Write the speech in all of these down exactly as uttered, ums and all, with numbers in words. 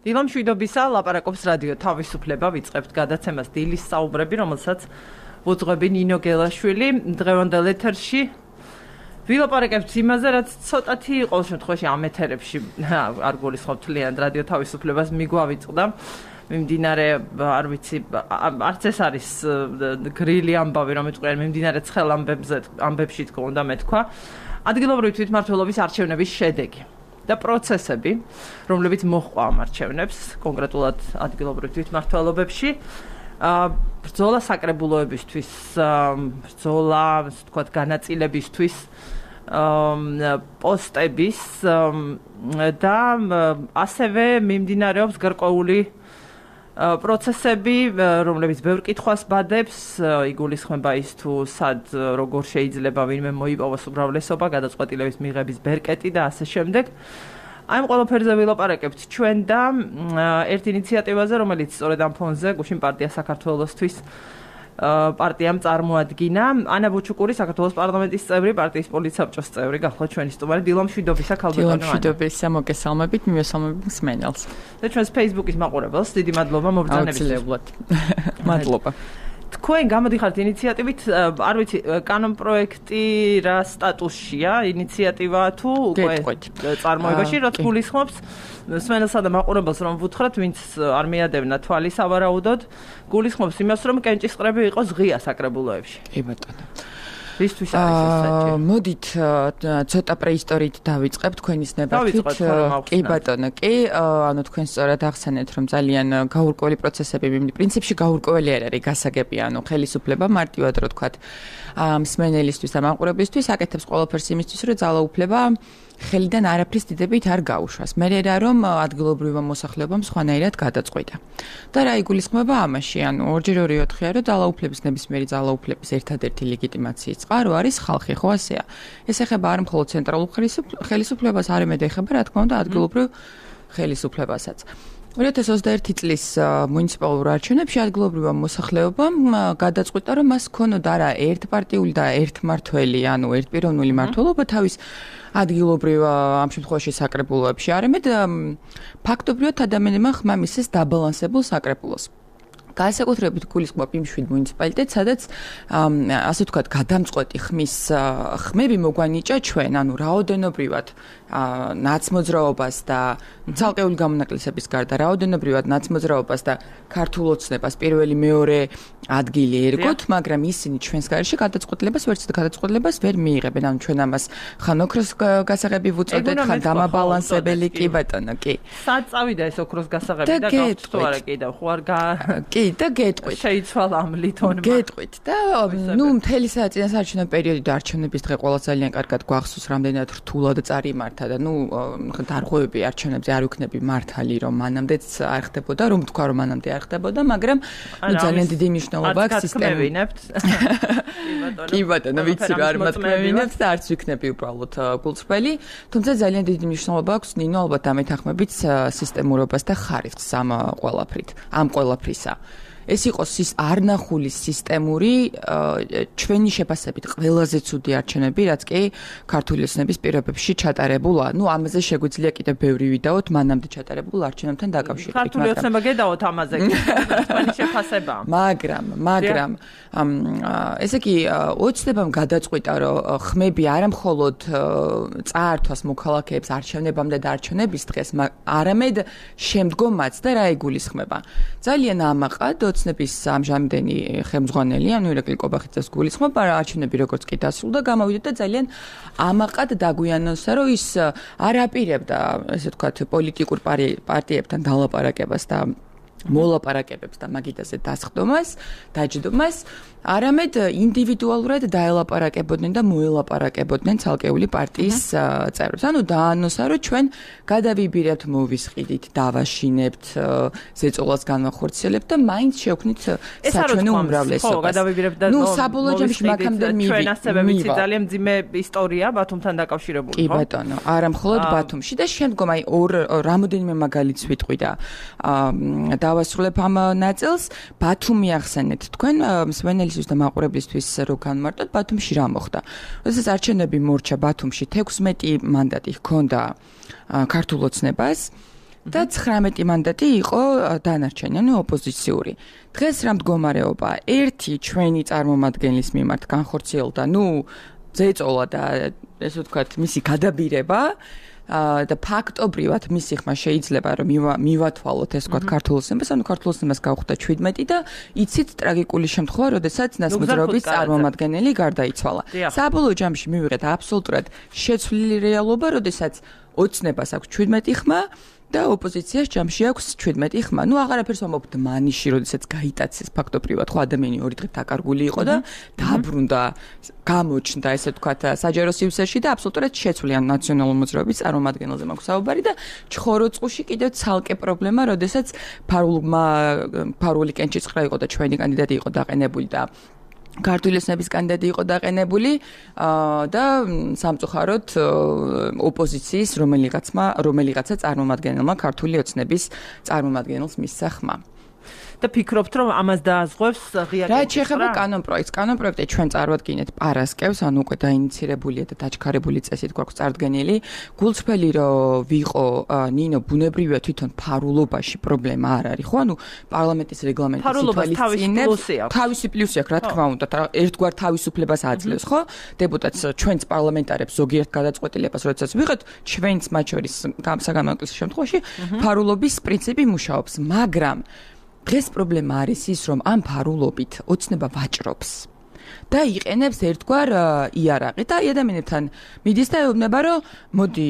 დილამშვიდობისა, ლაპარაკობს რადიო თავისუფლება, ვიწყებთ გადაცემას დილის საუბრები, რომელსაც ვუძღვები ნინო გელაშვილი, დღევანდელ ეთერში. ვილაპარაკებთ იმაზე, რაც ცოტათი ყოველ შემთხვევაში ამ ეთერებში არ გულისხმობ თლიანად რადიო თავისუფლებას მიგვავიწყდა. მიმდინარე, არ ვიცი, არც ეს არის გრილი ამბავი, რომ ეთქვიან, მიმდინარე ცხელ ამბებზე, ამბებში თქო უნდა მეთქვა. ადგილობრივი თვითმმართველობის არჩევნების შედეგი და პროცესები, რომლებიც მოჰყვა ამ არჩევნებს, კონკრეტულად ადგილობრივ თვითმმართველობებში, ბრძოლა საკრებულოებისთვის, ბრძოლა, ასე ვთქვათ, განაწილებისთვის, პოსტების და ასევე მიმდინარეობს გარკვეული პროცესები, რომლებიც ბევრ კითხვას ბადებს, იგულისხმება ის თუ სად როგორ შეიძლება ვინმე მოიპოვოს უმრავლესობა, გადაწყვეტილების მიღების ბერკეტი და ასე შემდეგ. აი ამ ყველაფერზე ვილაპარაკებთ ჩვენ და ერთ ინიციატივაზე, რომელიც სწორედ ამ ფონზე გუშინ პარტია საქართველოსთვის პარტიამ წარმოადგინა. ანა ბუჩუკური, საქართველოს პარლამენტის წევრი, პარტიის პოლიტსაბჭოს წევრი, გახლავთ ჩვენი სტუმარი. დილამშვიდობისა, ქალბატონო ანა. დილამშვიდობისა, მოგესალმებით, მივესალმებით მსმენელს. და ჩვენს Facebook-ის მაყურებელს დიდი მადლობა მობრძანებისთვის. აუცილებლად. მადლობა. თქვენ გამოდიხართ ინიციატივით, არ ვიცი, კანონ პროექტი რა სტატუსშია, ინიციატივა თუ უკვე წარმოებაში, რაც გულისხმობს მსმენელსა და მაყურებელს, რომ ვუთხრათ, ვინც არ მიადევნა თვალის ავარაუდოდ, გულისხმობს იმას, რომ კენჭისყრები იყოს ღია საკრებულოებში. კი ბატონო. ისთვის არის ეს საჭირო? მოდით ცოტა პრეისტორიით დავიწყებ თქვენის ნებართვით. კი ბატონო, კი, ანუ თქვენ სწორად ახსენეთ, რომ ძალიან გაურკვეველი პროცესები, პრინციპში გაურკვეველი არ არის გასაგები, ანუ ხელისუფლება მარტივად რო თქვათ, მსმენელისთვის და მაყურებლისთვის აკეთებს ყველაფერს იმისთვის, რომ ძალაუფლება ხელიდან არაფრის დიდებით არ გაუშვას. მე რა რომ ადგილობრივმა მოსახლეობამ სხვანაირად გადაწყვიტა. და რა იგულისხმება ამაში, ანუ ორჯერ ორი ოთხია, რომ ძალაუფლების ნებისმიერი ძალაუფლების ერთადერთი ლეგიტიმაციის წყარო არის ხალხი, ხო ასეა. ეს ეხება არ მხოლოდ ცენტრალურ ხელისუფლებას, არამედ ეხება რა თქმა უნდა ადგილობრივ ხელისუფლებასაც. ორი ათას ოცდაერთი წლის მუნიციპალურ არჩევნებში ადგილობრივმა მოსახლეობამ გადაწყვიტა, რომ მას ჰქონოდა არა ერთპარტიული და ერთმართველი, ანუ ერთპიროვნული მმართველობა თავის ადგილობრივ ამ შემთხვევაში საკრებულოებში, არამედ ფაქტობრივად ადამიანებმა ხმა მისცეს დაბალანსებულ საკრებულოს. განსაკუთრებით გულისხმობ იმ შვიდ მუნიციპალიტეტს, სადაც ასე ვთქვათ, გადამწყვეტი ხმის ხმები მოგვანიჭა ჩვენ, ანუ რაოდენობრივად ნაცმოძრაობას და ცალკეული გამონაკლისების გარდა რაოდენობრივად ნაცმოძრაობას და ქართულ ოცნებას პირველი მეორე ადგილი ერგოთ, მაგრამ ისინი ჩვენს გარეშე გადაწყვეტილებას ვერც გადაწყვეტილებას ვერ მიიღებენ. ანუ ჩვენ ამას ხან ოქროს გასაღები ვუწოდეთ, ხან დამაბალანსებელი, კი ბატონო, კი. სად წავიდა ეს ოქროს გასაღები და გავწვით თუ არა კიდევ, ხო არ გა კი და გეტყვით. შეიცვალა ამ ლითონმა. გეტყვით და ნუ მთელი წინასაარჩევნო პერიოდი და არჩევნების დღე ყველა ძალიან კარგად გვახსოვს, რამდენად რთულად წარიმართა და ნუ დარღვევები არჩევნებზე არ ვიქნები მართალი, რომ მანამდეც არ ხდებოდა, რომ თქვა რომ მანამდე არ ხდებოდა, მაგრამ ნუ ძალიან დიდი მნიშვნელობა აქვს სისტემებინებთ. კი ბატონო, ვიცი რა არ მოწმევინებთ და არც ვიქნები უბრალოდ გულწრფელი, თუმცა ძალიან დიდი მნიშვნელობა აქვს ნინო ალბათ ამეთანხმებით სისტემურობას და ხარისხს ამ ყველაფრით, ამ ყველაფრისა. ეს იყოს არნახული სისტემური ჩვენი შეფასებით ყველაზე ცუდი არჩევნები, რაც კი ქართული ოცნების პირობებში ჩატარებულა. ნუ ამაზე შეგვიძლია კიდევ ბევრი ვიდაოთ მანამდე ჩატარებულ არჩევნებთან დაკავშირებით. ქართული ოცნება გედაოთ ამაზე, თქვენი შეფასება. მაგრამ, მაგრამ ესე იგი ოცნებამ გადაწყვიტა, რომ ხმები არა მხოლოდ წაართვას მოქალაქეებს არჩევნებამდე და არჩევნების დღეს, არამედ შემდგომაც და რა იგულისხმება. ძალიან ამაყად ოცნების ამჟამინდელი ხელმძღვანელი, ანუ ირაკლი კობახიძეს გულისხმობა, არჩევნები როგორც კი დასრულდა, გამოვიდა და ძალიან ამაყად დაგვიანონსა, რომ ის არ აპირებდა, ესე ვთქვათ, პოლიტიკურ პარტიებთან დალაპარაკებას და მოლაპარაკებებს და მაგიტაზე დასხდომას, დაჯდომას, არამედ ინდივიდუალურად დაელაპარაკებოდნენ და მოელაპარაკებოდნენ ცალკეული პარტიის წევრებს. ანუ დაანონსა, რომ ჩვენ გადავიბირებთ, მოვისყიდით, დავაშინებთ, ზეწოლას განვახორციელებთ და მაინც შევქმნით საჩვენო უმრავლესობას. ხო, გადავიბირებთ და ნუ საბოლოო ჯამში მაგამდე მივიდა. ჩვენ ასევე ვიცი ძალიან მძიმე ისტორია ბათუმთან დაკავშირებული, ხო? კი ბატონო, არა მხოლოდ ბათუმში და შემდგომ აი ორ რამოდენიმე მაგალითს ვიტყვი და დავასრულებ ამ ნაწილს. ბათუმი ახსენეთ თქვენ მსმენელი და მაყურებლისთვის რო განმარტოთ ბათუმში რა მოხდა. როდესაც არჩევნები მორჩა ბათუმში თექვსმეტი მანდატი ჰქონდა ქართულ ოცნებას და ცხრამეტი მანდატი იყო დანარჩენი, ანუ ოპოზიციური. დღეს რა მდგომარეობა? ერთი ჩვენი წარმომადგენლის მიმართ განხორციელდა, ნუ ზეწოლა და ესე ვთქვათ, მისი გადაბირება და ფაქტობრივად მისი ხმა შეიძლება რომ მივათვალოთ ეს ვთქვათ ქართულს ემბას, ანუ ქართულს ემბას გავხდა შვიდმეტი და იცით ტრაგიკული შემთხვევა, როდესაც ნასმოძრაობის წარმომადგენელი გარდაიცვალა. საბოლოო ჯამში მივიღეთ აბსოლუტურად შეცვლილი რეალობა, როდესაც ოცნებას აქვს შვიდმეტი ხმა და ოპოზიციას ჯამში აქვს შვიდმეტი ხმა. ნუ აღარაფერს ვამბობ მანიში, როდესაც გაიტაცეს ფაქტობრივად, ხო ადამიანი ორი დღით დაკარგული იყო და დაბრუნდა, გამოჩნდა ესე ვთქვათ საჯარო სივრცეში და აბსოლუტურად შეცვლიან ნაციონალური მოძრაობის წარმომადგენელზე მაქვს საუბარი და ჩხოროწყუში კიდევ ცალკე პრობლემა, როდესაც ფარულმა ფარული კენჭისყრა იყო და ჩვენი კანდიდატი იყო დაყენებული და ქართული ოცნების კანდიდატი იყო დაყენებული და სამწუხაროდ ოპოზიციის რომელიღაცმა რომელიღაცა წარმომადგენელმა ქართული ოცნების წარმომადგენელს მისცა ხმა. და ფიქრობთ რომ ამას დააზღვევს ღია კენჭისყრა? რა შეეხება კანონპროექტს? კანონპროექტი ჩვენ წარვადგინეთ პარასკევს, ანუ უკვე დაინიცირებულია და დაჩქარებული წესით გვაქვს წარდგენილი. გულწრფელი რომ ვიყო ნინო ბუნებრივია თვითონ ფარულობაში პრობლემა არ არის, ხო? ანუ პარლამენტის რეგლამენტი ითვალისწინებს თავისი პლუსი აქვს, რა თქმა უნდა, ერთგვარ თავისუფლებას აძლევს, ხო? დეპუტატს ჩვენც პარლამენტარებს ზოგიერთ გადაწყვეტილებას როდესაც ვიღეთ, ჩვენც მათ შორის საგანმანათლებლო შემთხვევაში ფარულობის პრინციპი მუშაობს, მაგრამ დღეს პრობლემა არის ის, რომ ამ ფარულობით ოცნება ვაჭრობს და იყენებს ერთგვარ იარაღი და ადამიანებთან მიდის და ეუბნება, რომ მოდი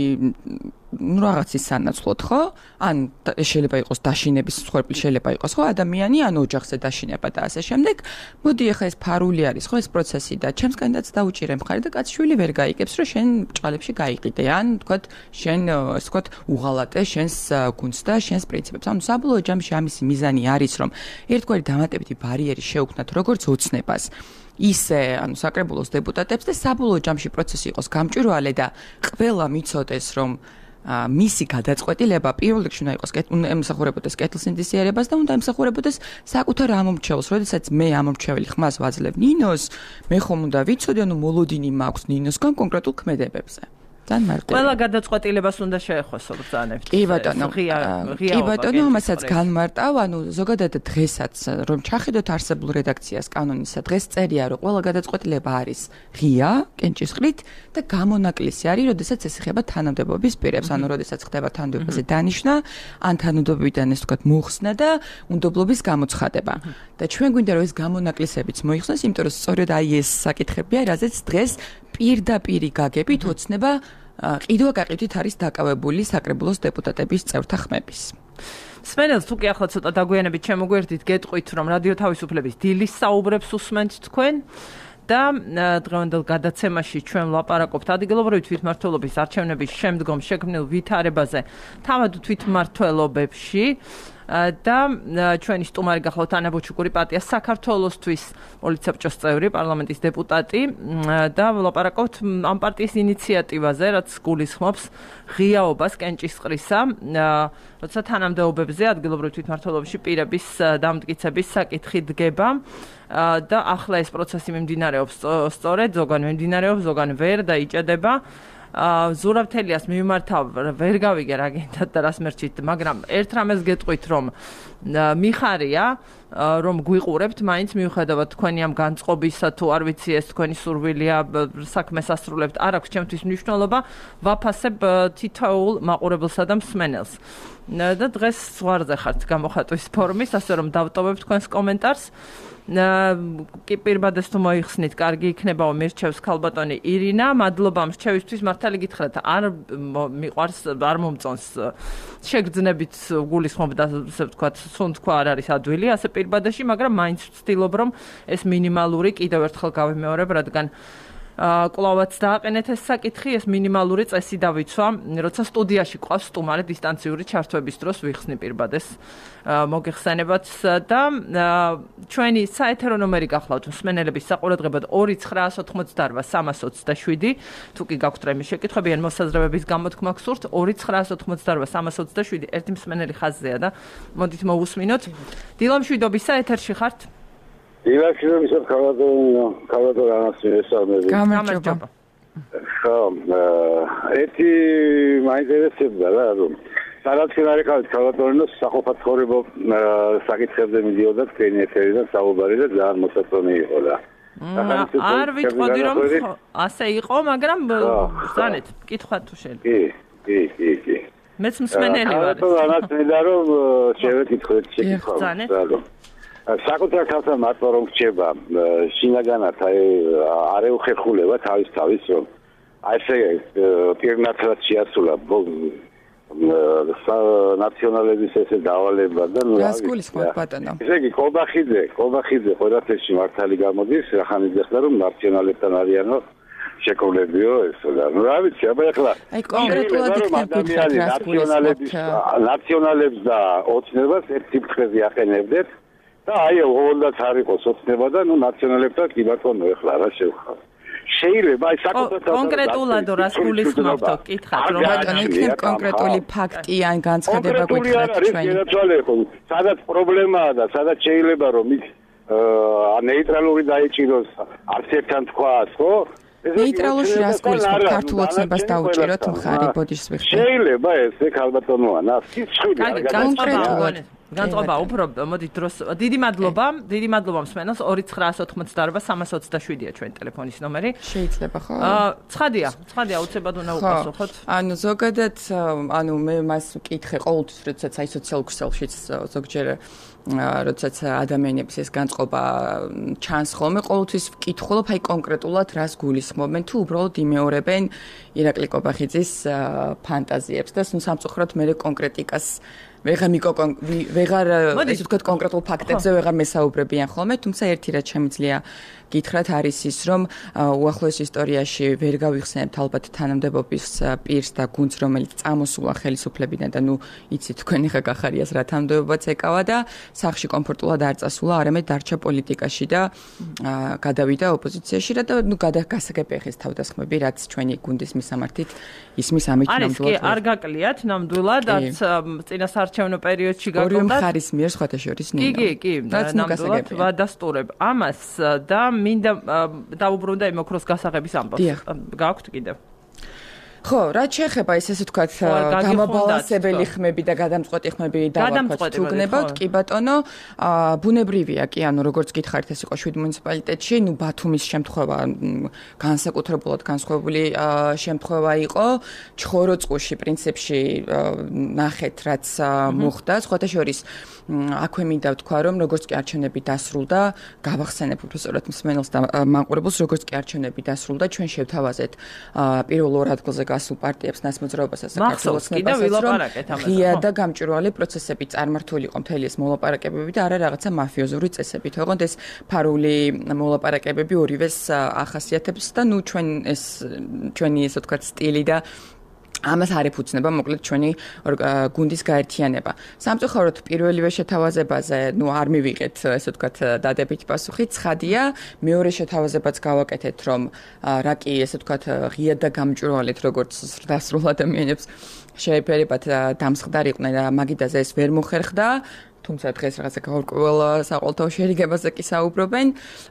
ну რაღაცის სანაცვლოდ, ხო? ან შეიძლება იყოს დაშინების მსხვერპლი, შეიძლება იყოს, ხო, ადამიანი, ან ოჯახზე დაშინება და ასე შემდეგ. მოდი ახლა ეს ფარული არის, ხო, ეს პროცესი და ჩემს კანდიდატს დაუჭირე მხარი და კაცშვილი ვერ გაიგებს, რომ შენ ჭალებში გაიყიდე, ან თქვათ, შენ ასე ვთქვათ, უღალატე შენს გუნდს და შენს პრინციპებს. ანუ საბოლოო ჯამში ამისი მიზანი არის, რომ ერთგვარი დამატებითი ბარიერი შეუქმნათ როგორც ოცნებას, ისე, ანუ საკრებულოს დეპუტატებს და საბოლოო ჯამში პროცესი იყოს გამჭვირვალე და ყველა მიცოდეს, რომ მისი გადაწყვეტილება პირველ რიგში უნდა იყოს უნდა ემსახურებოდეს კეთილსინდისიერებას და უნდა ემსახურებოდეს საკუთარ ამომრჩეველს. როდესაც მე ამომრჩეველი ხმას ვაძლევ ნინოს, მე ხომ უნდა ვიცოდე, ანუ მოლოდინი მაქვს ნინოსგან კონკრეტულ ქმედებებზე. ძალიან მარტივი. ყველა გადაწყვეტილებას უნდა შეეხოს ბრძანებთ. კი ბატონო, კი ბატონო, მასაც განმარტავ, ანუ ზოგადად დღესაც რომ ჩახედოთ არსებულ რედაქციას კანონისა, დღეს წერია, რომ ყველა გადაწყვეტილება არის ღია, კენჭისყრით და გამონაკლისი არის, როდესაც ეს ეხება თანამდებობის პირებს, ანუ როდესაც ხდება თანამდებობაზე დანიშვნა, ან თანამდებობიდან ეს თქვათ მოხსნა და უნდობლობის გამოცხადება. და ჩვენ გვინდა რომ ეს გამონაკლისებიც მოიხსნას, იმიტომ რომ სწორედ აი ეს საკითხებია, რაზეც დღეს პირდაპირი გაგებით ოცნება ყიდვა-გაყიდვით არის დაკავებული საკრებულოს დეპუტატების წევრთა ხმების. სმენელს თუ კი ახლა ცოტა დაგვიანებით შემოგვერდით, გეტყვით რომ რადიო თავისუფლების დილის საუბრებს უსმენთ თქვენ და დღევანდელ გადაცემაში ჩვენ ვლაპარაკობთ ადგილობრივი თვითმმართველობის არჩევნების შემდგომ შექმნილ ვითარებაზე თავად თვითმმართველობებში. და ჩვენი სტუმარი გახლავთ ანა ბოჩუკური, პარტია საქართველოსთვის პოლიტსაბჭოს წევრი, პარლამენტის დეპუტატი და ვლაპარაკობთ ამ პარტიის ინიციატივაზე, რაც გულისხმობს ღიაობას კენჭისყრისა, როცა თანამდებობებზე ადგილობრივ თვითმმართველობაში პირების დამტკიცების საკითხი დგება და ახლა ეს პროცესი მიმდინარეობს სწორედ, ზოგან მიმდინარეობს, ზოგან ვერ და იჭედება. ზურავთელიას მიმართავ ვერ გავიგე რა გენდათ და რას მერჩით, მაგრამ ერთ რამეს გეტყვით, რომ მიხარია, რომ გვიყურებთ, მაინც მიუხედავად თქვენი ამ განწყობისა, თუ არ ვიცი ეს თქვენი სურვილია საქმეს ასრულებთ, არ აქვს ჩემთვის მნიშვნელობა, ვაფასებ თითოეულ მაყურებელსა და მსმენელს. და დღეს ზღვარზე ხართ გამოხატვის ფორმის, ასე რომ დავტოვებ თქვენს კომენტარს. კი პირბადეს თუ მოიხსნით, კარგი იქნება მირჩევს ქალბატონი ირინა, მადლობა მრჩევისთვის, მართალი გითხრათ, არ მიყვარს, არ მომწონს შეგრძნებით გულისხმობ და ასე ვთქვათ, სუნთქვა არ არის ადვილი, ასე პირბადაში, მაგრამ მაინც ვცდილობ, რომ ეს მინიმალური კიდევ ერთხელ გავიმეორებ, რადგან კლავაც დააყენეთ ეს საკითხი, ეს მინიმალური წესი დავიცვა, როცა სტუდიაში ყავს სტუმარი დისტანციური ჩართვების დროს ვიხსნი პირბადეს მოგეხსენებათ და ჩვენი საეთერო ნომერი გახლავთ მსმენელების საყურადღებოდ ორი ცხრაას ოთხმოცდაორვა სამას ოცდაშვიდი, თუ კი გაქვთ რამე შეკითხვები ან მოსაზრებების გამოთქმა გსურთ, ორი ცხრაას ოთხმოცდაორვა სამას ოცდაშვიდი, ერთი მსმენელი ხაზზეა და მოდით მოვუსმინოთ. დილამშვიდობის საეთერში ხართ? დილამშვიდობის ქალბატონო, ქალბატონო ანასტასია. გამარჯობა. ხო, ერთი მაინტერესებდა რა, რომ სადაც არის ხალხი ქალბატონო საყოფად ცხოვრება საკითხებზე მიდიოდა თქვენი ეთერიდან საუბარი და ძალიან მოსაწონი იყო და არ ვიტყოდი რომ ასე იყო, მაგრამ ზანეთ, კითხვა თუ შეიძლება. კი, კი, კი, კი. მეც მსმენელი ვარ. რანაც მინდა რომ შევეკითხოთ შეკითხვა. საკუთარ თავთან მარტო რომ რჩება შინაგანად აი არ ეუხერხულება თავის თავის რომ აი ესე პირნათლად შეასრულა ნაციონალების ესე დავალება და ნუ რას გულისხმობ ბატონო? ესე იგი კობახიძე, კობახიძე ყველაფერში მართალი გამოდის, რახანიძე ხდა რომ ნაციონალებთან არიანო შეკოლებიო ესო და ნუ რა ვიცი, აბა ეხლა აი კონკრეტულად იქნებით რას გულისხმობთ? ნაციონალებს და ოცნებას ერთ სიფრთხეზე აყენებდეთ და აი ოღონდაც არ იყოს ოცნება და ნუ ნაციონალებთან კი ბატონო ეხლა რა შევხარ. შეიძლება აი საკუთარ კონკრეტულად რას გულისხმობთ კითხავთ რომ ბატონო იქნებ კონკრეტული ფაქტი ან განცხადება გითხრათ ჩვენი სადაც პრობლემაა და სადაც შეიძლება რომ ის ნეიტრალური დაიჭიროს არც ერთთან თქვას ხო ნეიტრალურში რას გულისხმობთ ქართულ ოცნებას დაუჭიროთ მხარი ბოდიშს ვიხდი შეიძლება ესე ქალბატონოა სიცხვილე კონკრეტულად განწყობა უფრო მოდი დროს დიდი მადლობა დიდი მადლობა მსმენელს ორი ცხრა ოცდაოთხმოცდაარბა სამას ოცდაშვიდია ჩვენი ტელეფონის ნომერი შეიძლება ხო აა ცხადია ცხადია უცებად უნდა უპასუხოთ ანუ ზოგადად ანუ მე მას ვკითხე ყოველთვის როდესაც აი სოციალურ ქსელშიც ზოგჯერ როდესაც ადამიანების ეს განწყობა ჩანს ხოლმე ყოველთვის ვკითხულობ აი კონკრეტულად რას გულისხმობენ თუ უბრალოდ იმეორებენ ირაკლი კობახიძის ფანტაზიებს და სამწუხაროდ მე კონკრეტიკას ვეღარ მიკო ვეღარ ესე ვთქვათ კონკრეტულ ფაქტებზე ვეღარ მესაუბრებიან ხოლმე თუმცა ერთი რაც შემიძლია გითხრათ არის ის რომ უახლოეს ისტორიაში ვერ გავიხსენებთ ალბათ თანამდებობის პირს და გუნდს რომელიც წამოსულა ხელისუფლებიდან და ნუ იცით თქვენი ხა გახარიას რა თანამდებობაც ეკავა და სახში კომფორტულად არ წასულა არამედ დარჩა პოლიტიკაში და გადავიდა ოპოზიციაში და ნუ გადაგასაგებია ხეს თავდასხმები რაც ჩვენი გუნდის მისამართით ისმის ამით ნამდვილად არის კი არ გაკლიათ ნამდვილად არც წინასაარჩევნო პერიოდში გაკეთდა ორივე მხარის მიერ სხვათა შორის ნინო კი კი კი ნამდვილად ვადასტურებ ამას და მინდა დაუბრუნდა იმ ოქროს გასაღების ამბავს გაქვთ კიდევ ხო, რაც შეეხება ეს ესე ვთქვათ გამაბალანსებელი ხმები და გადამწყვეტი ხმები დავაქვათ თუ გნებავთ, კი ბატონო, ბუნებრივია კი, ანუ როგორც გითხარით ეს იყო შვიდ მუნიციპალიტეტში, ნუ ბათუმის შემთხვევა განსაკუთრებულად განსხვავებული შემთხვევა იყო, ჩხოროწყუში პრინციპში ნახეთ რაც მოხდა, სხვათა შორის აქვე მინდა ვთქვა რომ როგორც კი არჩევნები დასრულდა, გავახსენებ უბრალოდ მსმენელს და მაყურებელს, როგორც კი არჩევნები დასრულდა, ჩვენ შევთავაზეთ პირველ ორ ადგილზე გასულ პარტიებს ნაცმოძრაობასა საქართველოს ოცნებასაც ღია და გამჭვირვალე პროცესები წარმართული იყო მთელი ეს მოლაპარაკებები და არა რაღაცა მაფიოზური წესებით. ოღონდ ეს ფარული მოლაპარაკებები ორივეს ახასიათებს და ნუ ჩვენ ეს ჩვენი ესე ვთქვათ სტილი და ამას არ ეფუძნება მოკლედ ჩვენი გუნდის გაერთიანება. სამწუხაროდ პირველივე შეთავაზებაზე, ნუ არ მივიღეთ, ესე ვთქვათ, დადებითი პასუხი, ცხადია, მეორე შეთავაზებაც გავაკეთეთ, რომ რა კი, ესე ვთქვათ, ღია და გამჭვირვალედ, როგორც ზრდასრულ ადამიანებს შეეფერებათ დამსხდარიყვნენ და მაგიდაზე ეს ვერ მოხერხდა. თუმცა დღეს რაღაცა გაურკვეველ საყოველთაო შერიგებაზე კი საუბრობენ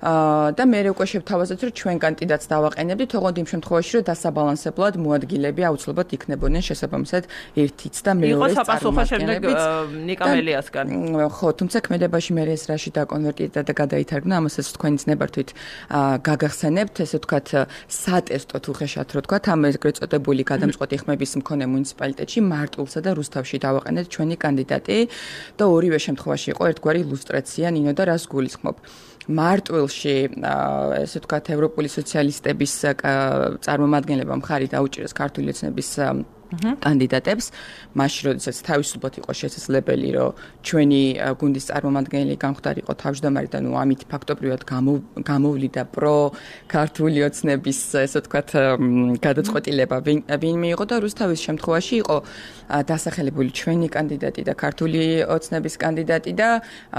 და მე უკვე შევთავაზეთ რომ ჩვენ კანდიდატს დავაყენებდით, ოღონდ იმ შემთხვევაში რომ დასაბალანსებლად მოადგილები აუცილებლად იქნებოდნენ შესაბამისად ერთიც და მეორეს წარმომადგენლებიც. ნიკამელიასგან. ხო, თუმცა ქმედებაში მე ეს რაში დაკონვერტირდა და გადაითარგმნა, ამასაც თქვენიც ნებართვით გაგახსენებთ, ესე ვთქვათ, სატესტო თუ ხეშათ რო ვთქვათ, ამ ეგრეთ წოდებული გადამწყვეტი ხმების მქონე მუნიციპალიტეტში მარტვილსა და რუსთავში დავაყენეთ ჩვენი კანდიდატი და ორივე შემთხვევაში იყო ერთგვარი ილუსტრაცია ნინო და რას გულისხმობ. მარტვილში ესე ვთქვათ ევროპული სოციალისტების წარმომადგენლებმა მხარი დაუჭირეს ქართული ოცნების კანდიდატებს, მაშინ როდესაც თავისუფლად იყო შესაძლებელი, რომ ჩვენი გუნდის წარმომადგენელი გამხდარიყო თავმჯდომარე და ნუ ამით ფაქტობრივად გამოვლიდა პრო ქართული ოცნების, ესე ვთქვათ, გადაწყვეტილება ვინ მიიღო და რუსთავის შემთხვევაში იყო დასახელებული ჩვენი კანდიდატი და ქართული ოცნების კანდიდატი და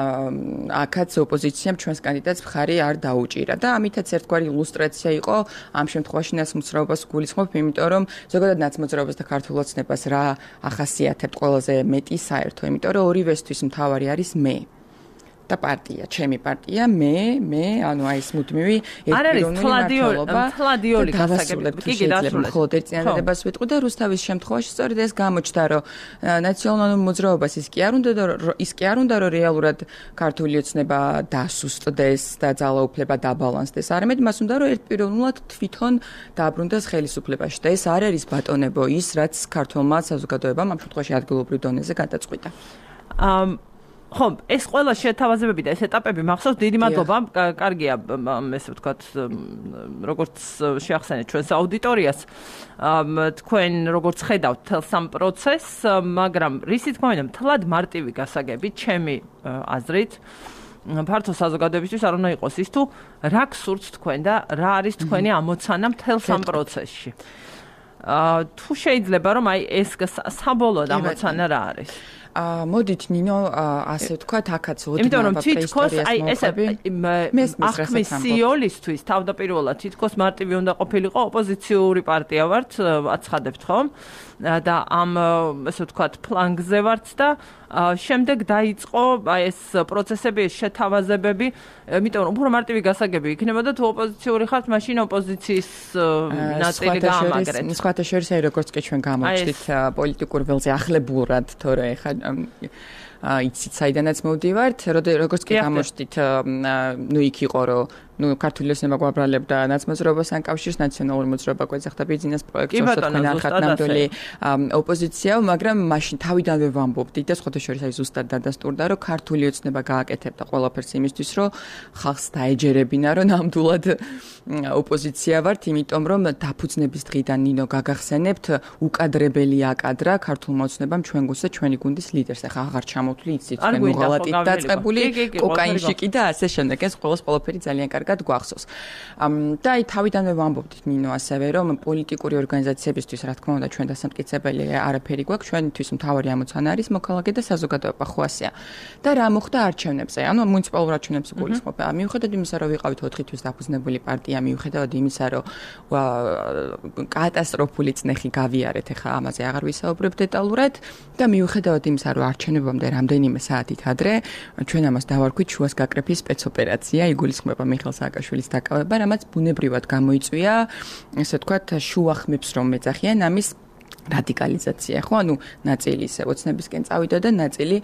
აქაც ოპოზიციამ ჩვენს კანდიდატს მხარი არ დაუჭირა და ამითაც ერთგვარი ილუსტრაცია იყო ამ შემთხვევაში ნაცმოძრაობას გულისხმობ, იმიტომ რომ ზოგადად ნაცმოძრაობას და ქართულ ოცნებას რა ახასიათებთ ყველაზე მეტი საერთო, იმიტომ რომ ორივესთვის მთავარი არის მე. და პარტია, ჩემი პარტია, მე, მე, ანუ აი ეს მუდმივი ერთპიროვნული მართლობა. თლადიოლი გასაგებია. კი, კი, დასრულეთ. მხოლოდ ერთ წინადადებას ვიტყვი და რუსთავის შემთხვევაში სწორედ ეს გამოჩნდა, რომ ნაციონალურ მოძრაობას ის კი არ უნდა ის კი არ უნდა რომ რეალურად ქართული ოცნება დასუსტდეს და ძალაუფლება დაბალანსდეს. არამედ მას უნდა რომ ერთპიროვნულად თვითონ დააბრუნდეს ხელისუფლებაში და ეს არ არის ბატონებო ის, რაც ქართულმა საზოგადოებამ ამ შემთხვევაში ადგილობრივ დონეზე გადაწყვიტა. ამ ხო, ეს ყველა შეთავაზებები და ეს ეტაპები მახსოვს, დიდი მადლობა. კარგია, ესე ვთქვათ, როგორც შეახსენეთ ჩვენს აუდიტორიას, თქვენ როგორც ხედავთ თელს ამ პროცესს, მაგრამ რისი თქმა უნდა, მთლად მარტივი გასაგები, ჩემი აზრით, ფართო საზოგადოებისთვის არ უნდა იყოს ის თუ რა გსურთ თქვენ და რა არის თქვენი ამოცანა მთელს ამ პროცესში. თუ შეიძლება რომ აი ეს საბოლოო ამოცანა რა არის? აა მოდით ნინო ასე ვთქვათ, აქაც ოდნავ იმიტომ რომ თითქოს აი ესე ახმის სიოლისთვის თავდაპირველად თითქოს მარტივი უნდა ყოფილიყო, ოპოზიციური პარტია ვართ, აცხადებთ ხომ? და ამ ესე ვთქვათ ფლანგზე ვართ და შემდეგ დაიწყო აი ეს პროცესები, ეს შეთავაზებები, იმიტომ რომ უფრო მარტივი გასაგები იქნებოდა თუ ოპოზიციური ხართ, მაშინ ოპოზიციის ნაწილი გაამაგრეთ. სხვათა შორის აი როგორც კი ჩვენ გამოვჩით პოლიტიკურ ველზე ახლებურად, თორე ეხა იცით საიდანაც მოვდივართ, როგორც კი გამოჩით, ნუ იქ იყო რომ ნუ ქართული ოცნება გვაბრალებდა ნაცმოძრაობასთან კავშირს, ნაციონალური მოძრაობა გვეძახდა ბიზნეს პროექტს, თქვენ ახად ნამდვილი ოპოზიციაა, მაგრამ მაშინ თავიდანვე ვამბობდი და სხვათა შორის აი ზუსტად დადასტურდა, რომ ქართული ოცნება გააკეთებდა ყველაფერს იმისთვის, რომ ხალხს დაეჯერებინა, რომ ნამდვილად ოპოზიცია ვართ, იმიტომ რომ დაფუძნების დღიდან ნინო გაგახსენებთ, უკადრებელი აკადრა ქართულმა ოცნებამ ჩვენ გულს და ჩვენი გუნდის ლიდერს. ახლა აღარ ჩამოთვლი იცით, თქვენ მოღალატით დაწყებული, კოკაინში კი და ასე შემდეგ. ეს ყველას ყველაფერი ძალიან კარგად გვახსოვს. და აი თავიდანვე ვამბობდით ნინო ასევე რომ პოლიტიკური ორგანიზაციებისთვის რა თქმა უნდა ჩვენ დასამტკიცებელი არაფერი გვაქვს, ჩვენთვის მთავარი ამოცანა არის მოქალაქე და საზოგადოება, ხო ასეა. და რა მოხდა არჩევნებზე? ანუ მუნიციპალურ არჩევნებზე გულისხმობ. მიუხედავად იმისა, რომ ვიყავით ოთხი თვის დაფუძნებული პარტია, მიუხედავად იმისა, რომ კატასტროფული წნეხი გავიარეთ, ეხა ამაზე აღარ ვისაუბრებ დეტალურად და მიუხედავად იმისა, რომ არჩევნებამდე რამდენიმე საათით ადრე ჩვენ ამას დავარქვით შუას გაკრეფის სპეცოპერაცია, იგულისხმება მიხეილ სააკაშვილის დაკავება, რამაც ბუნებრივად გამოიწვია, ესე ვთქვათ, შუა ხმებს რომ მეძახიან ამის რადიკალიზაცია, ხო, ანუ ნაწილი ისე ოცნებისკენ წავიდა და ნაწილი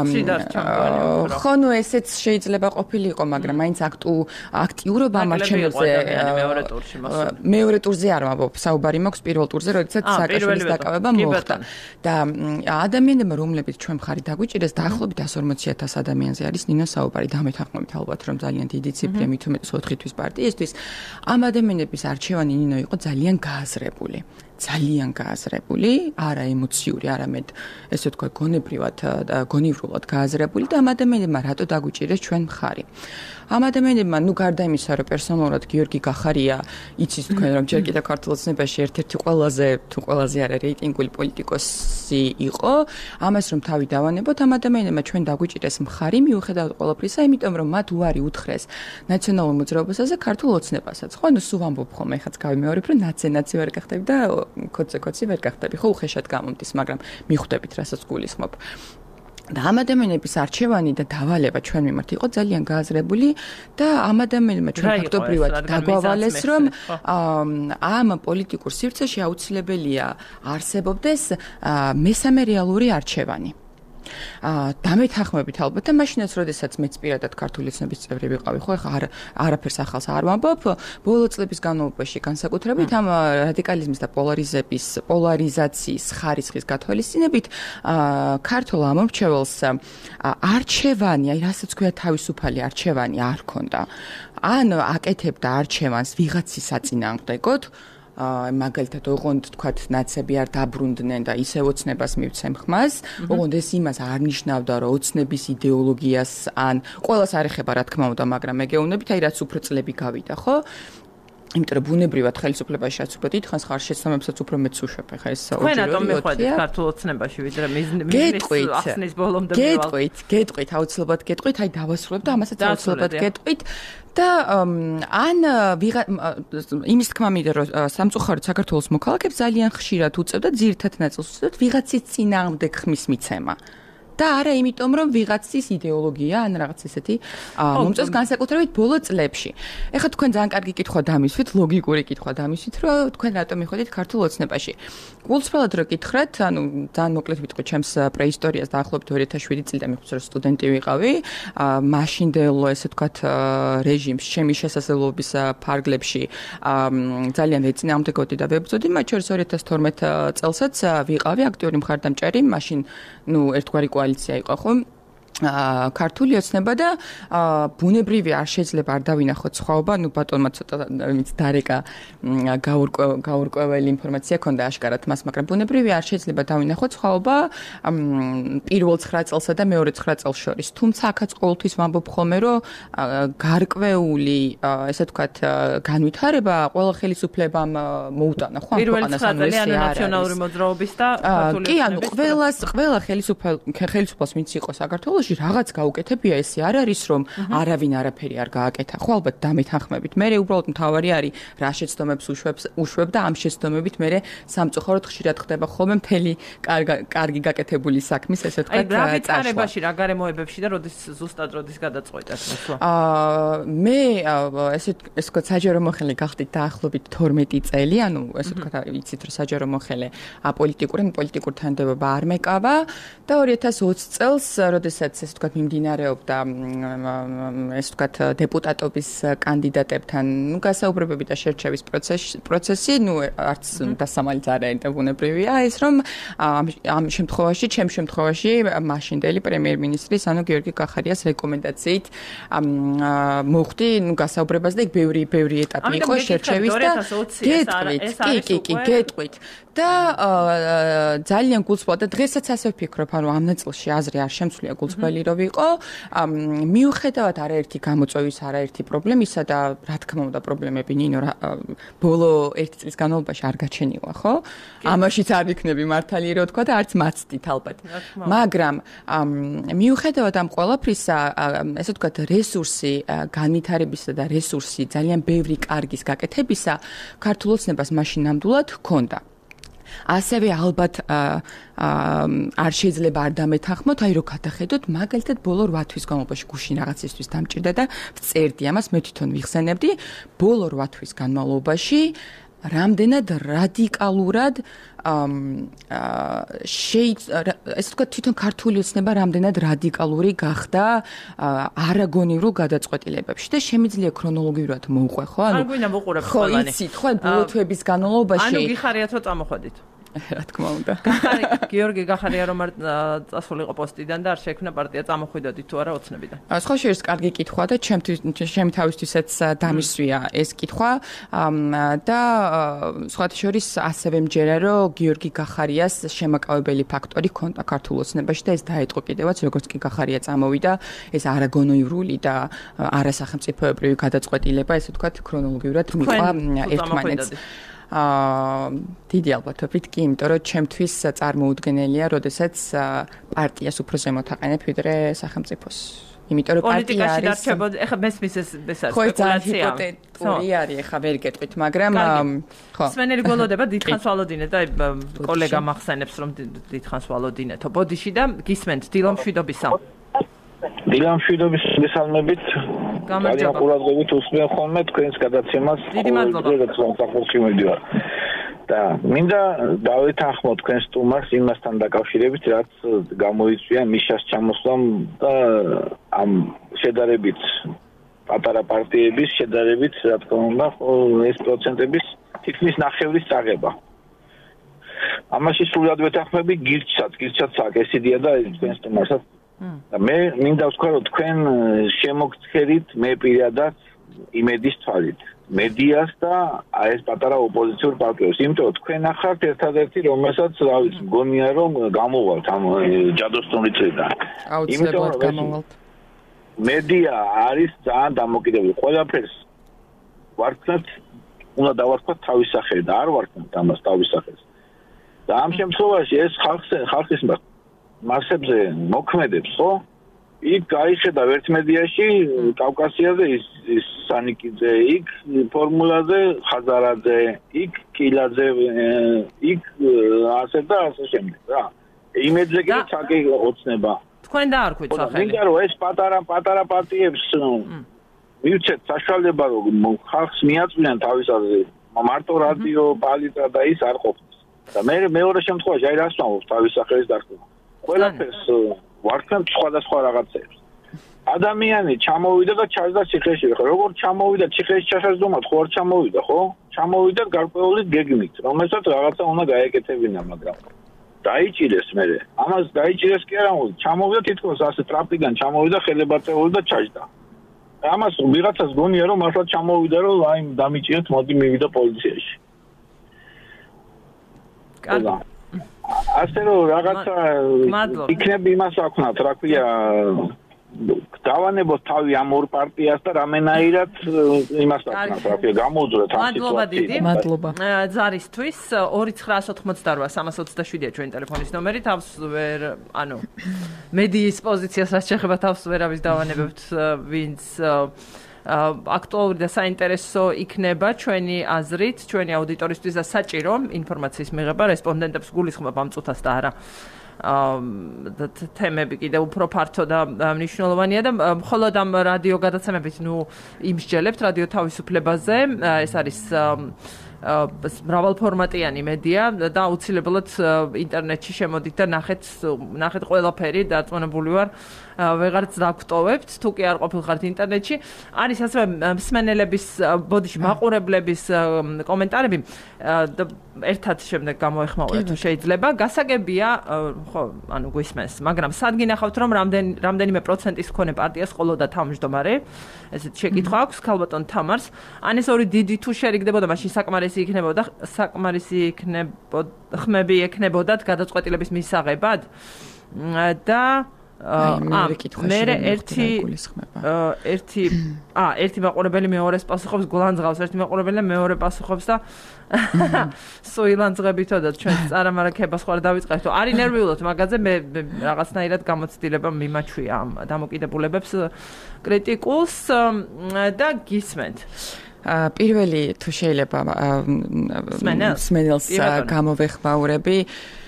ხო, ნუ ესეც შეიძლება ყოფილიყო, მაგრამ მაინც აქტუ აქტიურობა მარჩენებზე მეორე ტურში მოსული. მეორე ტურზე არ ვამბობ, საუბარი მაქვს პირველ ტურზე, როდესაც სააკაშვილის დაკავება მოხდა. და ადამიანებმა, რომლებიც ჩვენ მხარი დაგვიჭირეს, დაახლოებით εκατს ორმოცი ათასი ადამიანზე არის ნინო საუბარი. დამეთანხმებით ალბათ, რომ ძალიან დიდი ციფრია, მით უმეტეს ოთხი თვის პარტიისთვის. ამ ადამიანების არჩევანი ნინო იყო ძალიან გააზრებული. ძალიან გააზრებული, არა ემოციური, არამედ ესე ვთქვათ, გონებრივად და გონივრულად გააზრებული და ამ ადამიანებმა რატო დაგვიჭირეს ჩვენ მხარი. ამ ადამიანებმა, ნუ გარდა იმისა, რომ პერსონალურად გიორგი გახარია, იცის თქვენ რომ ჯერ კიდევ ქართულ ოცნებაში ერთ-ერთი ყველაზე თუ ყველაზე არა რეიტინგული პოლიტიკოსი იყო, ამას რომ თავი დავანებოთ, ამ ადამიანებმა ჩვენ დაგვიჭირეს მხარი, მიუხედავად ყველაფრისა, იმიტომ რომ მათ უარი უთხრეს ნაციონალურ მოძრაობასაც და ქართულ ოცნებასაც. ხო, ნუ სულ ვამბობ ხოლმე, ეხაც გავიმეორებ, რომ ნაცე-ნაცე ვერ გახდები და კოცე-კოცი ვერ გახდები, ხო, უხეშად გამომდის, მაგრამ მიხვდებით, რასაც გულისხმობ. და ამ ადამიანების არჩევანი და დავალება ჩვენ მიმართ იყო ძალიან გააზრებული და ამ ადამიანებმა ჩვენ ფაქტობრივად დაგვავალეს, რომ ამ პოლიტიკურ სივრცეში აუცილებელია არსებობდეს მესამე რეალური არჩევანი. აა დამეთანხმებით ალბათ და მაშინაც როდესაც მეც პირადად ქართული ოცნების წევრი ვიყავი, ხო, ეხლა არაფერს ახალს არ ვამბობ, ბოლო წლების განმავლობაში განსაკუთრებით ამ რადიკალიზმის და პოლარიზების პოლარიზაციის ხარისხის გათვალისწინებით აა ქართულ ამომრჩეველს არჩევანი, აი რასაც ქვია თავისუფალი არჩევანი არ ქონდა. ან აკეთებდა არჩევანს ვიღაცის საწინააღმდეგოდ, მაგალითად ოღონდ თქვათ ნაცები არ დაბრუნდნენ და ისევ ოცნებას მივცემ ხმას, ოღონდ ეს იმას არ ნიშნავდა, რომ ოცნების იდეოლოგიას ან ყველას არ ეხება რა თქმა უნდა, მაგრამ მეგეუნებით, აი რაც უფრო წლები გავიდა, ხო? იმიტომ რომ ბუნებრივად ხელისუფლებაში რაც უფრო დიდხანს ხარ შეცდომებსაც უფრო მეც უშვებ, ხა ეს საუბარი. თქვენ რატომ მიხვედით ქართულ ოცნებაში ვიდრე მიზნის ახსნის ბოლომდე მივალ? გეტყვით, გეტყვით, აუცილებლად გეტყვით, აი დავასრულებ და ამასაც აუცილებლად გეტყვით. და ან იმის თქმა მინდა რომ სამწუხაროდ საქართველოს მოქალაქეებს ძალიან ხშირად უწევდა ძირითად ნაწილს უწევდა ვიღაცის წინააღმდეგ ხმის მიცემა. და არა იმიტომ რომ ვიღაცის იდეოლოგია ან რაღაც ესეთი მომწონს განსაკუთრებით ბოლო წლებში. ეხლა თქვენ ძალიან კარგი კითხვა დამისვით, ლოგიკური კითხვა დამისვით, რომ თქვენ რატომ მიხვედით ქართულ ოცნებაში. გულწრფელად რო გითხრათ, ანუ ძალიან მოკლედ ვიტყვი ჩემს პრეისტორიას დაახლოებით ორი ათას შვიდი წლიდან მიხსოვს რომ სტუდენტი ვიყავი, მაშინდელო ესე ვთქვათ რეჟიმს ჩემი შესაძლებლობის ფარგლებში ძალიან ეწინააღმდეგოდი და ვებრძოდი, მათ შორის ორი ათას თორმეტ წელსაც ვიყავი აქტიური მხარდამჭერი, მაშინ ნუ ერთგვარი კოალიცია იყო ხო? ქართული ოცნება და ბუნებრივი არ შეიძლება არ დავინახოთ სხვაობა, ნუ ბატონმა ცოტა ვინც დარეკა გაურკვეველი ინფორმაცია ქონდა აშკარად მას, მაგრამ ბუნებრივი არ შეიძლება დავინახოთ სხვაობა პირველ ცხრა წელსა და მეორე ცხრა წელს შორის. თუმცა აქაც ყოველთვის ვამბობ ხოლმე, რომ გარკვეული, ესე ვთქვათ, განვითარება ყველა ხელისუფლებამ მოუტანა, ხო? პირველი ცხრა წელი ანუ ნაციონალური მოძრაობის და ქართული კი, ანუ ყველას, ყველა ხელისუფალს ვინც იყო საქართველოში რაღაც გაუკეთებია, ესე არ არის რომ არავინ არაფერი არ გააკეთა. ხო, ალბათ დამეთანხმებით. მე უბრალოდ მთავარი არის რა შეცდომებს უშვებს უშვებ და ამ შეცდომებით მე სამწუხაროდ ხშირად ხდება ხოლმე მთელი კარგი გაკეთებული საქმის, ესე ვთქვათ, წაშლა. აი, რა ვითარებაში, რა გარემოებებში და როდის ზუსტად როდის გადაწყვეტათ მოსვლა? აა მე ესე ესე ვთქვათ, საჯარო მოხელე გახდით დაახლოებით თორმეტი წელი, ანუ ესე ვთქვათ, იცით რომ საჯარო მოხელე აპოლიტიკური, პოლიტიკური თანამდებობა არ მეკავა და ორი ათას ოცი წელს, როდესაც ესე ვთქვათ, მიმდინარეობდა ესე ვთქვათ, დეპუტატობის კანდიდატებთან, ნუ გასაუბრებები და შერჩევის პროცესი, ნუ არც დასამალიც არ არის ბუნებრივია ეს, რომ ამ შემთხვევაში, ჩემ შემთხვევაში, მაშინდელი პრემიერ-მინისტრის, ანუ გიორგი კახარიას რეკომენდაციით მოხდი, ნუ გასაუბრებას და იქ ბევრი ბევრი ეტაპი იყო შერჩევის და გეტყვით, კი, კი, კი, გეტყვით. და ძალიან გულწრფელად და დღესაც ასე ვფიქრობ, ანუ ამ ნაწილში აზრი არ შემცვლია გულწრფელი რო ვიყო, მიუხედავად არაერთი გამოწვევის, არაერთი პრობლემისა და რა თქმა უნდა პრობლემები ნინო ბოლო ერთი წლის განმავლობაში არ გაჩენილა, ხო? ამაშიც არ ვიქნები მართალი რო თქვა და არც მაცდით ალბათ. მაგრამ მიუხედავად ამ ყველაფრისა, ესე ვთქვათ, რესურსი განვითარებისა და რესურსი ძალიან ბევრი კარგის გაკეთებისა ქართულ ოცნებას მაშინ ნამდვილად ჰქონდა. ასევე ალბათ არ შეიძლება არ დამეთანხმოთ, აი რო გადახედოთ, მაგალითად ბოლო რვა თვის განმავლობაში გუშინ რაღაცისთვის დამჭირდა და ვწერდი ამას, მე თვითონ ვიხსენებდი, ბოლო რვა თვის განმავლობაში რამდენად რადიკალურად ესე ვთქვათ, თვითონ ქართული ოცნება რამდენად რადიკალური გახდა არაგონივრულ გადაწყვეტილებებში და შემიძლია ქრონოლოგიურად მოვყვე, ხო? ანუ გვინდა ვუყურებ ყველანი. ხო, იცით, ხო, ბოლო თვეების განმავლობაში. ანუ გიხარიათ რომ წამოხვედით. რა თქმა უნდა. გიორგი გახარია რომ არ წასულიყო პოსტიდან და არ შეექმნა პარტია, წამოხვიდოდი თუ არა ოცნებიდან. სხვა შეიძლება კარგი კითხვა და ჩემთვის ჩემი თავისთვისაც დამისვია ეს კითხვა და სხვა შორის ასევე მჯერა რომ გიორგი გახარიას შემაკავებელი ფაქტორი ჰქონდა ქართულ ოცნებაში და ეს დაეტყო კიდევაც როგორც კი გახარია წამოვიდა, ეს არაგონოივრული და არასახელმწიფოებრივი გადაწყვეტილება, ესე ვთქვათ, ქრონოლოგიურად მიყვა ერთმანეთს. აა დიდი ალბათობით კი, იმიტომ რომ ჩემთვის წარმოუდგენელია, როდესაც პარტიას უფრო ზემოთ აყენებ ვიდრე სახელმწიფოს. იმიტომ რომ პარტია არის ეხლა მესმის ეს ეს არის სპეკულაცია. ჰიპოთეტური არის, ეხლა ვერ გეტყვით, მაგრამ ხო. სვენელი გველოდება დიდხანს ვალოდინეთ და კოლეგა მახსენებს რომ დიდხანს ვალოდინეთო ბოდიში და გისმენთ დილომშვიდობისა. დილამშვიდობის მესალმებით ძალიან ყურადღებით უსმენ ხოლმე თქვენს გადაცემას. დიდი მადლობა. საქართველოში მიდივარ. და მინდა დავეთანხმო თქვენ სტუმარს იმასთან დაკავშირებით, რაც გამოიწვია მიშას ჩამოსვლამ და ამ შედარებით პატარა პარტიების შედარებით, რა თქმა უნდა, ეს პროცენტების თითქმის ნახევრის წაღება. ამაში სულად ვეთანხმები გირჩაც, გირჩაც აკესიდია და თქვენ სტუმარსაც და მე მინდა ვთქვა, რომ თქვენ შემოგცერით მე პირადად იმედის თვალით მედიას და აი ეს პატარა ოპოზიციურ პარტიებს, იმიტომ რომ თქვენ ახართ ერთადერთი, რომელსაც რა ვიცი, მგონია რომ გამოვალთ ამ ჯადოსნური წრიდან. აუცილებლად გამოვალთ. მედია არის ძალიან დამოკიდებული. ყველაფერს ვარქმევთ, უნდა დავარქმევთ თავის სახელი და არ ვარქმევთ ამას თავის სახელს. და ამ შემთხვევაში ეს ხალხს ხალხის მასებზე მოქმედებს, ხო? იქ გაიხედა ერთ მედიაში კავკასიაზე ის სანიკიძე, იქ ფორმულაზე ხაზარაძე, იქ კილაძე, იქ ასე და ასე შემდეგ რა. იმედზე კი ჩაკი ოცნება. თქვენ დაარქვით სახელი. მინდა რომ ეს პატარა პატარა პარტიებს მივცეთ საშუალება რომ ხალხს მიაწვიან თავის აზრზე მარტო რადიო, პალიტა და ის არ ყოფს. და მე მეორე შემთხვევაში აი რას ვამბობ თავის სახელის დარქმევა. ყველაფერს ვარქმევ სხვადასხვა რაღაცებს. ადამიანი ჩამოვიდა და ჩაჯდა ციხეში. ხო, როგორ ჩამოვიდა ციხეში ჩასაჯდომად, ხო არ ჩამოვიდა, ხო? ჩამოვიდა გარკვეული გეგმით, რომელსაც რაღაცა უნდა გაეკეთებინა, მაგრამ დაიჭირეს მე. ამას დაიჭირეს კი არა, ჩამოვიდა თითქოს ასე ტრაპიდან ჩამოვიდა ხელებაწეული და ჩაჯდა. ამას ვიღაცას გონია რომ მართლა ჩამოვიდა რომ აი დამიჭირეთ, მოდი მივიდა პოლიციაში. კარგი. ასე რომ რაღაცა იქნები იმას აქვთ, რა ქვია დავანებოთ თავი ამ ორ პარტიას და რამენაირად იმას აქვთ, რა ქვია გამოუძვრეთ ამ სიტუაციას. მადლობა დიდი. მადლობა. ძარისთვის ორი ცხრა ოცდაოთხი სამას ოცდაშვიდია ჩვენი ტელეფონის ნომერი. თავს ვერ, ანუ მედიის პოზიციას რაც შეეხება თავს ვერავის დავანებებთ, ვინც აქტუალური და საინტერესო იქნება ჩვენი აზრით, ჩვენი აუდიტორისთვის და საჭირო ინფორმაციის მიღება რესპონდენტებს გულისხმობ ამ წუთას და არა. აა თემები კიდევ უფრო ფართო და მნიშვნელოვანია და მხოლოდ ამ რადიო გადაცემებით ნუ იმსჯელებთ რადიო თავისუფლებაზე. ეს არის მრავალფორმატიანი მედია და აუცილებლად ინტერნეტში შემოდით და ნახეთ ნახეთ ყველაფერი დარწმუნებული ვარ ვეღარც დაგვტოვებთ თუ კი არ ყოფილხართ ინტერნეტში. არის ასევე მსმენელების ბოდიში მაყურებლების კომენტარები და ერთად შემდეგ გამოეხმაუროთ თუ შეიძლება. გასაგებია ხო ანუ გვისმენს, მაგრამ სად გინახავთ რომ რამდენი რამდენიმე პროცენტის მქონე პარტიას ყოლოდა თავმჯდომარე? ესეთ შეკითხვა აქვს ქალბატონ თამარს. ან ეს ორი დიდი თუ შერიგდებოდა, მაშინ საკმარისი იქნებოდა საკმარისი იქნებოდა ხმები ექნებოდათ გადაწყვეტილების მისაღებად და მე ერთი ერთი ა ერთი მაყურებელი მეორეს პასუხობს, გულანძღავს ერთი მაყურებელი მეორე პასუხობს და სოილანძღებითოდათ ჩვენ წარმარაგებას ხوار დავიწყებთ. არის ნერვიულობთ მაგაზე, მე რაღაცნაირად გამოცდილება მიმაჩვია ამ დამოკიდებულებებს კრიტიკულს და გისმენთ. პირველი თუ შეიძლება სმენელს გამოვეხმაურები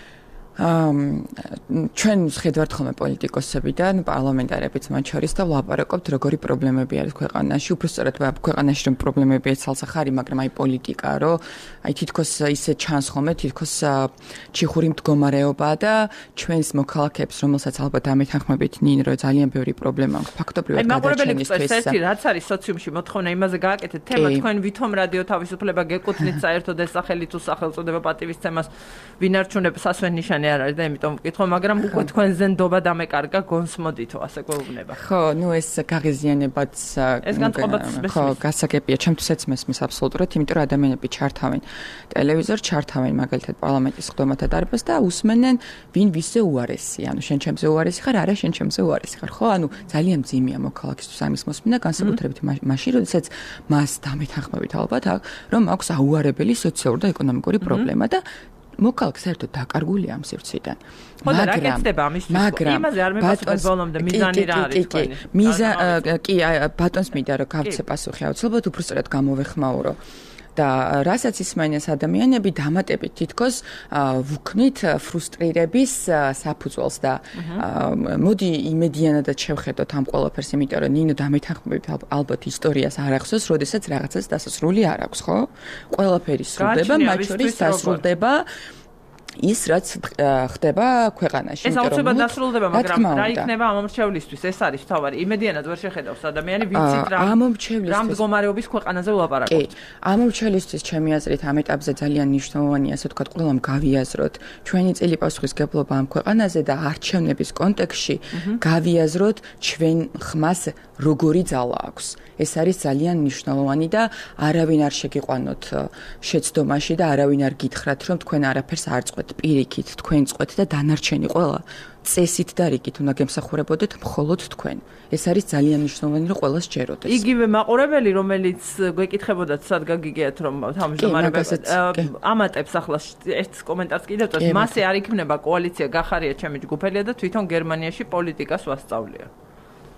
ჩვენ ვხედავთ ხოლმე პოლიტიკოსებიდან, პარლამენტარებიც მათ შორის და ვლაპარაკობთ როგორი პრობლემები არის ქვეყანაში. უბრალოდ ქვეყანაში რომ პრობლემები ეცალსახარი, მაგრამ აი პოლიტიკა, რომ აი თითქოს ისე ჩანს ხოლმე, თითქოს ჩიხური მდგომარეობა და ჩვენს მოქალაქეებს, რომელსაც ალბათ ამეთანხმებით ნინ, რომ ძალიან ბევრი პრობლემა აქვს ფაქტობრივად გადაჩენისთვის. აი, რაც არის სოციუმში მოთხოვნა იმაზე გააკეთეთ თემა, თქვენ ვითომ რადიო თავისუფლება გეკუთვნით საერთოდ ეს სახელი თუ სახელწოდება პატივისცემას ვინ არჩუნებს ასვენიშანი არ არის და იმიტომ ვკითხო, მაგრამ უკვე თქვენზე ნდობა დამეკარგა გონსმოდითო, ასე გვეუბნება. ხო, ნუ ეს გაღიზიანებაც ეს განწყობაც მესმის. ხო, გასაგებია, ჩემთვისაც მესმის აბსოლუტურად, იმიტომ რომ ადამიანები ჩართავენ ტელევიზორს, ჩართავენ მაგალითად პარლამენტის ხდომათა დარბაზს და უსმენენ ვინ ვისზე უარესი, ანუ შენ ჩემზე უარესი ხარ, არა შენ ჩემზე უარესი ხარ, ხო? ანუ ძალიან მძიმეა მოქალაქისთვის ამის მოსმენა, განსაკუთრებით მაშინ, როდესაც მას დამეთანხმებით ალბათ, რომ აქვს აუარებელი სოციალური და ეკონომიკური პრობლემა და მოქალაქე საერთოდ დაკარგულია ამ სივრციდან. მაგრამ რა გეცდება ამისთვის? იმაზე არ მეკითხეთ ბოლომდე მიზანი რა არის თქვენი? მიზანი კი ბატონს მინდა რომ გავცე პასუხი აუცილებლად უბრალოდ გამოვეხმაურო. და რასაც ისმენეს ადამიანები დამატებით თითქოს ვუქმნით ფრუსტრირების საფუძველს და მოდი იმედიანადაც შევხედოთ ამ ყველაფერს, იმიტომ რომ ნინო დამეთანხმებით ალბათ ისტორიას არ ახსოვს, როდესაც რაღაცას დასასრული არ აქვს, ხო? ყველაფერი სრულდება, მათ შორის დასრულდება ის რაც ხდება ქვეყანაში. ეს აუცილებლად დასრულდება, მაგრამ რა იქნება ამომრჩევლისთვის? ეს არის თავარი. იმედიანად ვერ შეხედავს ადამიანი, ვიცით რა რა მდგომარეობის ქვეყანაზე ვლაპარაკობთ. კი, ამომრჩევლისთვის ჩემი აზრით ამ ეტაპზე ძალიან მნიშვნელოვანია, ასე ვთქვათ, ყველამ გავიაზროთ ჩვენი წელი პასუხისგებლობა ამ ქვეყანაზე და არჩევნების კონტექსტში გავიაზროთ ჩვენ ხმას როგორი ძალა აქვს. ეს არის ძალიან მნიშვნელოვანი და არავინ არ შეგიყვანოთ შეცდომაში და არავინ არ გითხრათ, რომ თქვენ არაფერს არ წყვეთ, პირიქით თქვენ წყვეთ და დანარჩენი ყველა წესით და რიგით უნდა გემსახურებოდეთ მხოლოდ თქვენ. ეს არის ძალიან მნიშვნელოვანი, რომ ყველას ჯეროდეს. იგივე მაყურებელი, რომელიც გვეკითხებოდათ, სად გაგიგიათ, რომ თავმჯდომარეობა ამატებს ახლა ერთ კომენტარს კიდევ წევს, მასე არ იქნება კოალიცია, გახარია ჩემი ჯგუფელია და თვითონ გერმანიაში პოლიტიკას ვასწავლია.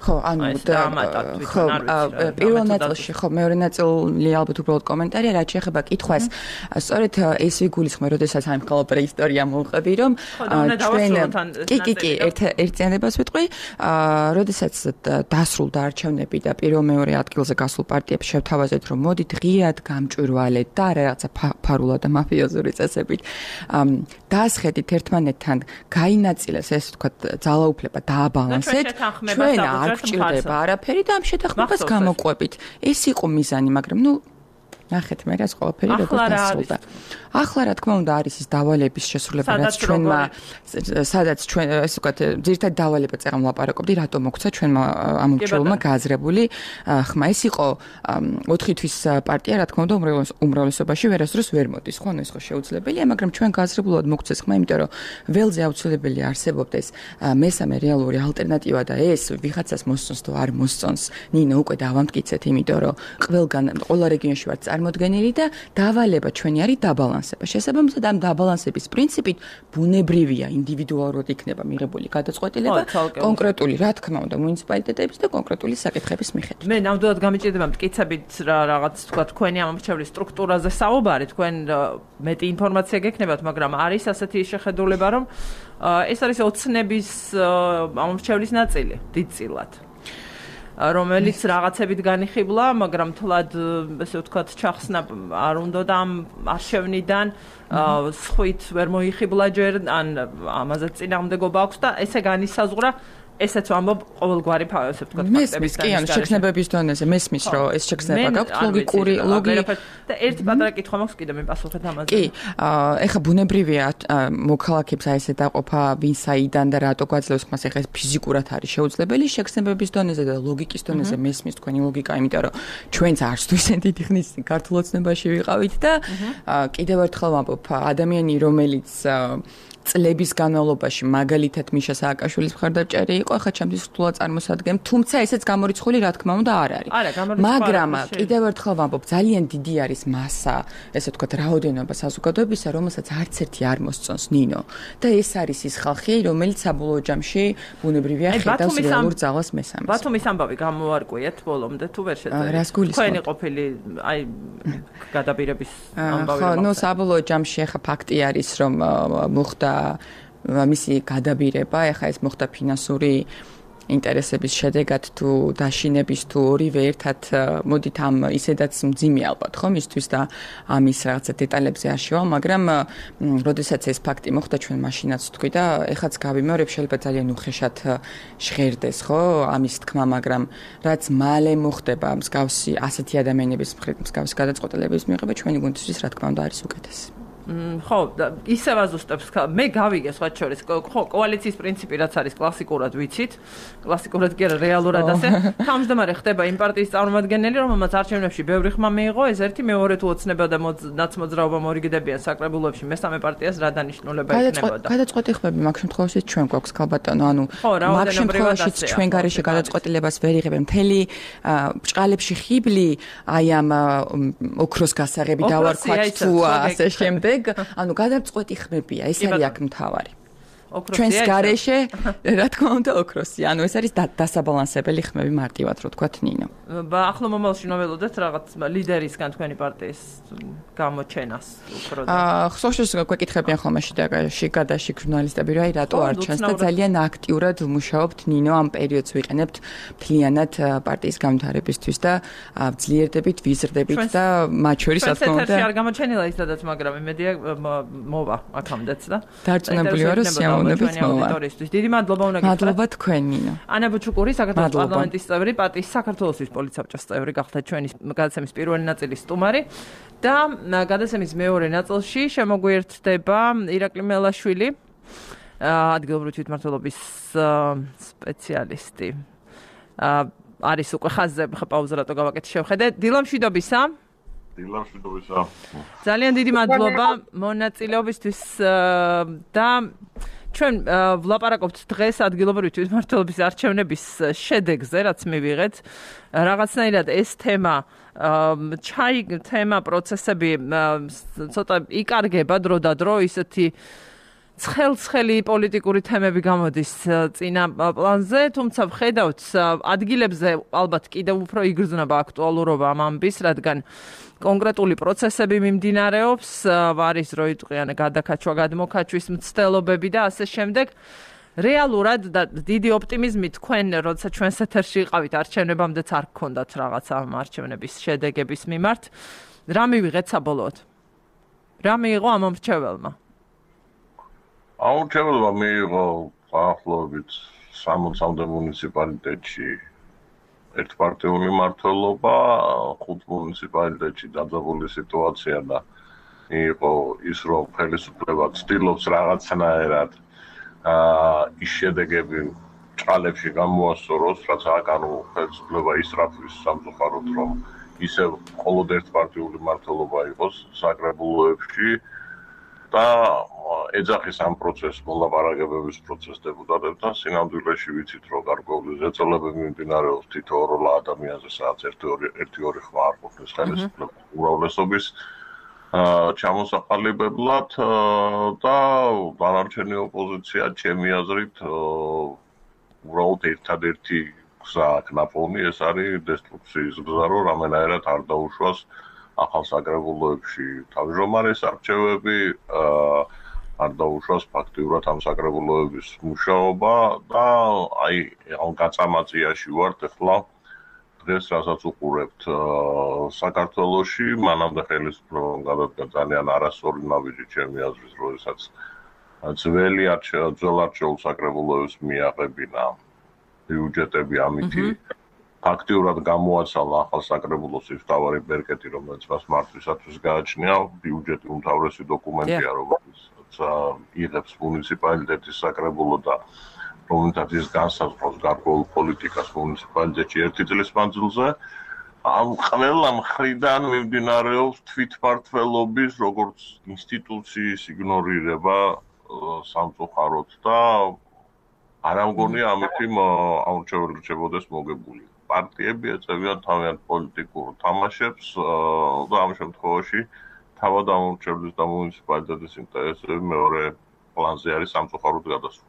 ხო, ანუ ხო, პირველ ნაწილში ხო, მეორე ნაწილი ალბათ უბრალოდ კომენტარია, რაც შეეხება კითხვას. სწორედ ეს ვიგულისხმე, როდესაც აი მხოლოდ პრეისტორია მოვყვები, რომ ჩვენ კი, კი, კი, ერთ ერთიანებას ვიტყვი, როდესაც დასრულდა არჩევნები და პირველ-მეორე ადგილზე გასულ პარტიებს შევთავაზეთ, რომ მოდით ღიად გამჭვირვალეთ და არა რაღაცა ფარულად და მაფიოზური წესებით. დაასხედით ერთმანეთთან, გაინაწილეს ეს ვთქვათ ძალაუფლება დააბალანსეთ. ჩვენ არ გვჭირდება არაფერი და ამ შეთანხმებას გამოყვებით. ეს იყო მიზანი, მაგრამ ნუ ნახეთ მე რა ყველაფერი როგორ დასრულდა. ახლა რა თქმა უნდა არის ის დავალების შესრულება, რაც ჩვენმა სადაც ჩვენ ესე ვთქვათ ძირითადად დავალება წერა ვლაპარაკობდი, რატომ მოგცა ჩვენმა ამომრჩევლმა გააზრებული ხმა. ეს იყო ოთხი თვის პარტია, რა თქმა უნდა უმრავლესობაში ვერასდროს ვერ მოდის, ხო, ანუ ეს ხო შეუძლებელია, მაგრამ ჩვენ გააზრებულად მოგცეს ხმა, იმიტომ რომ ველზე აუცილებელი არსებობდეს მესამე რეალური ალტერნატივა და ეს ვიღაცას მოსწონს თუ არ მოსწონს. ნინო უკვე დავამტკიცეთ, იმიტომ რომ ყველგან ყველა რეგიონში ვართ წარმოდგენილი და დავალება ჩვენი არის დაბალანსება. შესაბამისად ამ დაბალანსების პრინციპით ბუნებრივია ინდივიდუალურად იქნება მიღებული გადაწყვეტილება კონკრეტული, რა თქმა უნდა, მუნიციპალიტეტების და კონკრეტული საკითხების მიხედვით. მე ნამდვილად გამიჭირდება მტკიცებით რა რაღაც თქვა თქვენი ამომრჩევლის სტრუქტურაზე საუბარი, თქვენ მეტი ინფორმაცია გექნებათ, მაგრამ არის ასეთი შეხედულება, რომ ეს არის ოცნების ამომრჩევლის ნაწილი, დიდწილად. რომელიც რაღაცებით განიხიბლა, მაგრამ თლად ესე ვთქვათ ჩახსნა არ უნდა და ამ არჩევნიდან სხვით ვერ მოიხიბლა ჯერ, ან ამაზე წინააღმდეგობა აქვს და ესე განისაზღვრა ესეც ვამბობ ყოველგვარი ესე ვთქვათ ფაქტების კი ან შექმნებების დონეზე მესმის რომ ეს შექმნება გაქვთ ლოგიკური ლოგი და ერთი პატარა კითხვა მაქვს კიდე მე პასუხეთ ამაზე. კი, ეხა ბუნებრივია მოქალაქეებს აი ესე დაყოფა ვინ საიდან და რატო გვაძლევს ხმას, ეხა ეს ფიზიკურად არის შეუძლებელი შექმნებების დონეზე და ლოგიკის დონეზე მესმის თქვენი ლოგიკა, იმიტომ რომ ჩვენც არც თუ ისე დიდი ხნის ქართულ ოცნებაში ვიყავით და კიდევ ერთხელ ვამბობ ადამიანი რომელიც წლების განმავლობაში მაგალითად მიშა სააკაშვილის მხარდაჭერი იყო, ახლა ჩემთვის რთულად წარმოსადგენ, თუმცა ესეც გამორიცხული რა თქმა უნდა არ არის. მაგრამ კიდევ ერთხელ ვამბობ, ძალიან დიდი არის მასა, ესე ვთქვათ, რაოდენობა საზოგადოებისა, რომელსაც არც ერთი არ მოსწონს ნინო. და ეს არის ის ხალხი, რომელიც საბოლოო ჯამში ბუნებრივია ხედავს რეალურ ძალას მესამეს. ბათუმის ამბავი გამოვარკვიეთ ბოლომდე თუ ვერ შეძლებს. რას გულისხმობთ? თქვენი ყოფილი აი გადაბირების ამბავი. ხო, ნუ საბოლოო ჯამში ახლა ფაქტი არის, რომ მოხდა მისი გადაბირება, ეხა ეს მოხდა ფინანსური ინტერესების შედეგად თუ დაშინების თუ ორივე ერთად მოდით ამ ისედაც მძიმე ალბათ ხო მისთვის და ამის რაღაცა დეტალებზე არ შევალ, მაგრამ როდესაც ეს ფაქტი მოხდა ჩვენ მაშინაც თქვი და ეხაც გავიმეორებ, შეიძლება ძალიან უხეშად ჟღერდეს ხო ამის თქმა, მაგრამ რაც მალე მოხდება მსგავსი ასეთი ადამიანების მხრით მსგავსი გადაწყვეტილების მიღება ჩვენი გუნდისთვის რა თქმა უნდა არის უკეთესი. ხო, ისევ აზუსტებს, მე გავიგე სხვა შორის, ხო, კოალიციის პრინციპი რაც არის კლასიკურად ვიცით, კლასიკურად კი არა რეალურად ასე, თავმჯდომარე ხდება იმ პარტიის წარმომადგენელი, რომელმაც არჩევნებში ბევრი ხმა მიიღო, ეს ერთი, მეორე თუ ოცნება და ნაცმოძრაობა მორიგდებიან საკრებულოებში, მესამე პარტიას რა დანიშნულება ექნებოდა. გადაწყვეტილებები მაგ შემთხვევაში ჩვენ გვაქვს ქალბატონო, ანუ მაგ შემთხვევაში ჩვენ გარეშე გადაწყვეტილებას ვერ იღებენ, მთელი ბჭყალებში ხიბლი აი ამ ოქროს გასაღები დავარქვათ თუ ასე შემდეგ ანუ გადაწყვეტი ხმებია, ეს არის აქ მთავარი. ჩვენს გარეშე, რა თქმა უნდა, ოქროსი. ანუ ეს არის დასაბალანსებელი ხმები მარტივად, რო თქვათ ნინო. ახლო მომავალში ნოველოდეთ რაღაც ლიდერისგან თქვენი პარტიის გამოჩენას უფრო. აა, ხსოვს გვეკითხებიან ხოლმე შიდაგაში გადაში ჟურნალისტები, რა აი რატო არ ჩანს და ძალიან აქტიურად ვმუშაობთ ნინო ამ პერიოდს ვიყენებთ მთლიანად პარტიის განვითარებისთვის და ძლიერდებით, ვიზრდებით და მათ შორის რა თქმა უნდა. არ გამოჩენილა ისედაც, მაგრამ იმედია მოვა აქამდეც და. დარწმუნებული ვარ, რომ დიდი მადლობა უნდა გითხრათ. მადლობა თქვენ ნინო. ანა ბუჩუკური, საქართველოს პარლამენტის წევრი, პარტიის საქართველოს პოლიცსაბჭოს წევრი, გახდა ჩვენი გადაცემის პირველი ნაწილის სტუმარი და გადაცემის მეორე ნაწილში შემოგვიერთდება ირაკლი მელაშვილი, ადგილობრივი თვითმმართველობის სპეციალისტი. არის უკვე ხაზზე, ხა პაუზა რატო გავაკეთე შევხედე. დილამშვიდობისა. დილამშვიდობისა. ძალიან დიდი მადლობა მონაწილეობისთვის და ჩვენ ვლაპარაკობთ დღეს ადგილობრივი თვითმმართველობის არჩევნების შედეგზე, რაც მივიღეთ. რაღაცნაირად ეს თემა ჩაი თემა პროცესები ცოტა იკარგება დრო და დრო, ისეთი ცხელ-ცხელი პოლიტიკური თემები გამოდის წინა პლანზე, თუმცა ვხედავთ ადგილებზე ალბათ კიდევ უფრო იგრძნობა აქტუალურობა ამ ამბის, რადგან კონკრეტული პროცესები მიმდინარეობს, არის რო იტყვიან გადაკაჩვა, გადმოკაჩვის მცდელობები და ასე შემდეგ. რეალურად და დიდი ოპტიმიზმი თქვენ, როცა ჩვენს ეთერში იყავით არჩევნებამდეც არ გქონდათ რაღაცა ამ არჩევნების შედეგების მიმართ. რა მივიღეთ საბოლოოდ? რა მიიღო ამ მრჩეველმა? ამ მრჩეველმა მიიღო ახლობით სამოცამდე მუნიციპალიტეტში ერთპარტიული მმართველობა, ხუთ მუნიციპალიტეტში დაძაბული სიტუაცია და იყო ის, რომ ხელისუფლება ცდილობს რაღაცნაირად აა ის შედეგები ჭალებში გამოასწოროს, რაც აკანო ხელისუფლება ისრაფვის სამწუხაროდ, რომ ისევ მხოლოდ ერთპარტიული მმართველობა იყოს საკრებულოებში და ეძახის ამ პროცესს მოლაპარაკებების პროცესს დეპუტატებთან. სინამდვილეში ვიცით, რომ გარკვეული ზეწოლებები მიმდინარეობს თითო როლა ადამიანზე, სადაც ერთი ორი ხმა არ ყოფნის ხელისუფლების უმრავლესობის ჩამოსაყალიბებლად და დანარჩენი ოპოზიცია ჩემი აზრით უბრალოდ ერთადერთი გზა აქვს ნაპოვნი, ეს არის დესტრუქციის გზა, რომ რამენაირად არ დაუშვას ახალ საკრებულოებში თავმჯდომარის არჩევები, არ დაუშვას ფაქტიურად ამ საკრებულოების მუშაობა და აი ამ გაწამაწიაში ვართ ახლა დღეს რასაც უყურებთ საქართველოში, მანამდე ხელისუფლებამ გადადგა ძალიან არასწორი ნაბიჯი ჩემი აზრით, როდესაც ძველი ძველ არჩეულ საკრებულოებს მიაღებინა ბიუჯეტები ამითი ფაქტიურად გამოაცალა ახალ საკრებულოს ის მთავარი ბერკეტი, რომელიც მას მართვისათვის გააჩნია, ბიუჯეტი უმთავრესი დოკუმენტია, რომელიც იღებს მუნიციპალიტეტის საკრებულო და რომელთაც ის განსაზღვრავს გარკვეულ პოლიტიკას მუნიციპალიტეტში ერთი წლის მანძილზე. ამ ყველა მხრიდან მიმდინარეობს თვითმმართველობის როგორც ინსტიტუციის იგნორირება სამწუხაროდ და არ ამგონია ამითი აურჩეველი რჩებოდეს მოგებული. პარტიები ეწევიან თავიანთ პოლიტიკურ თამაშებს და ამ შემთხვევაში თავად აურჩევლის და მუნიციპალიტეტის ინტერესები მეორე პლანზე არის სამწუხაროდ გადასული.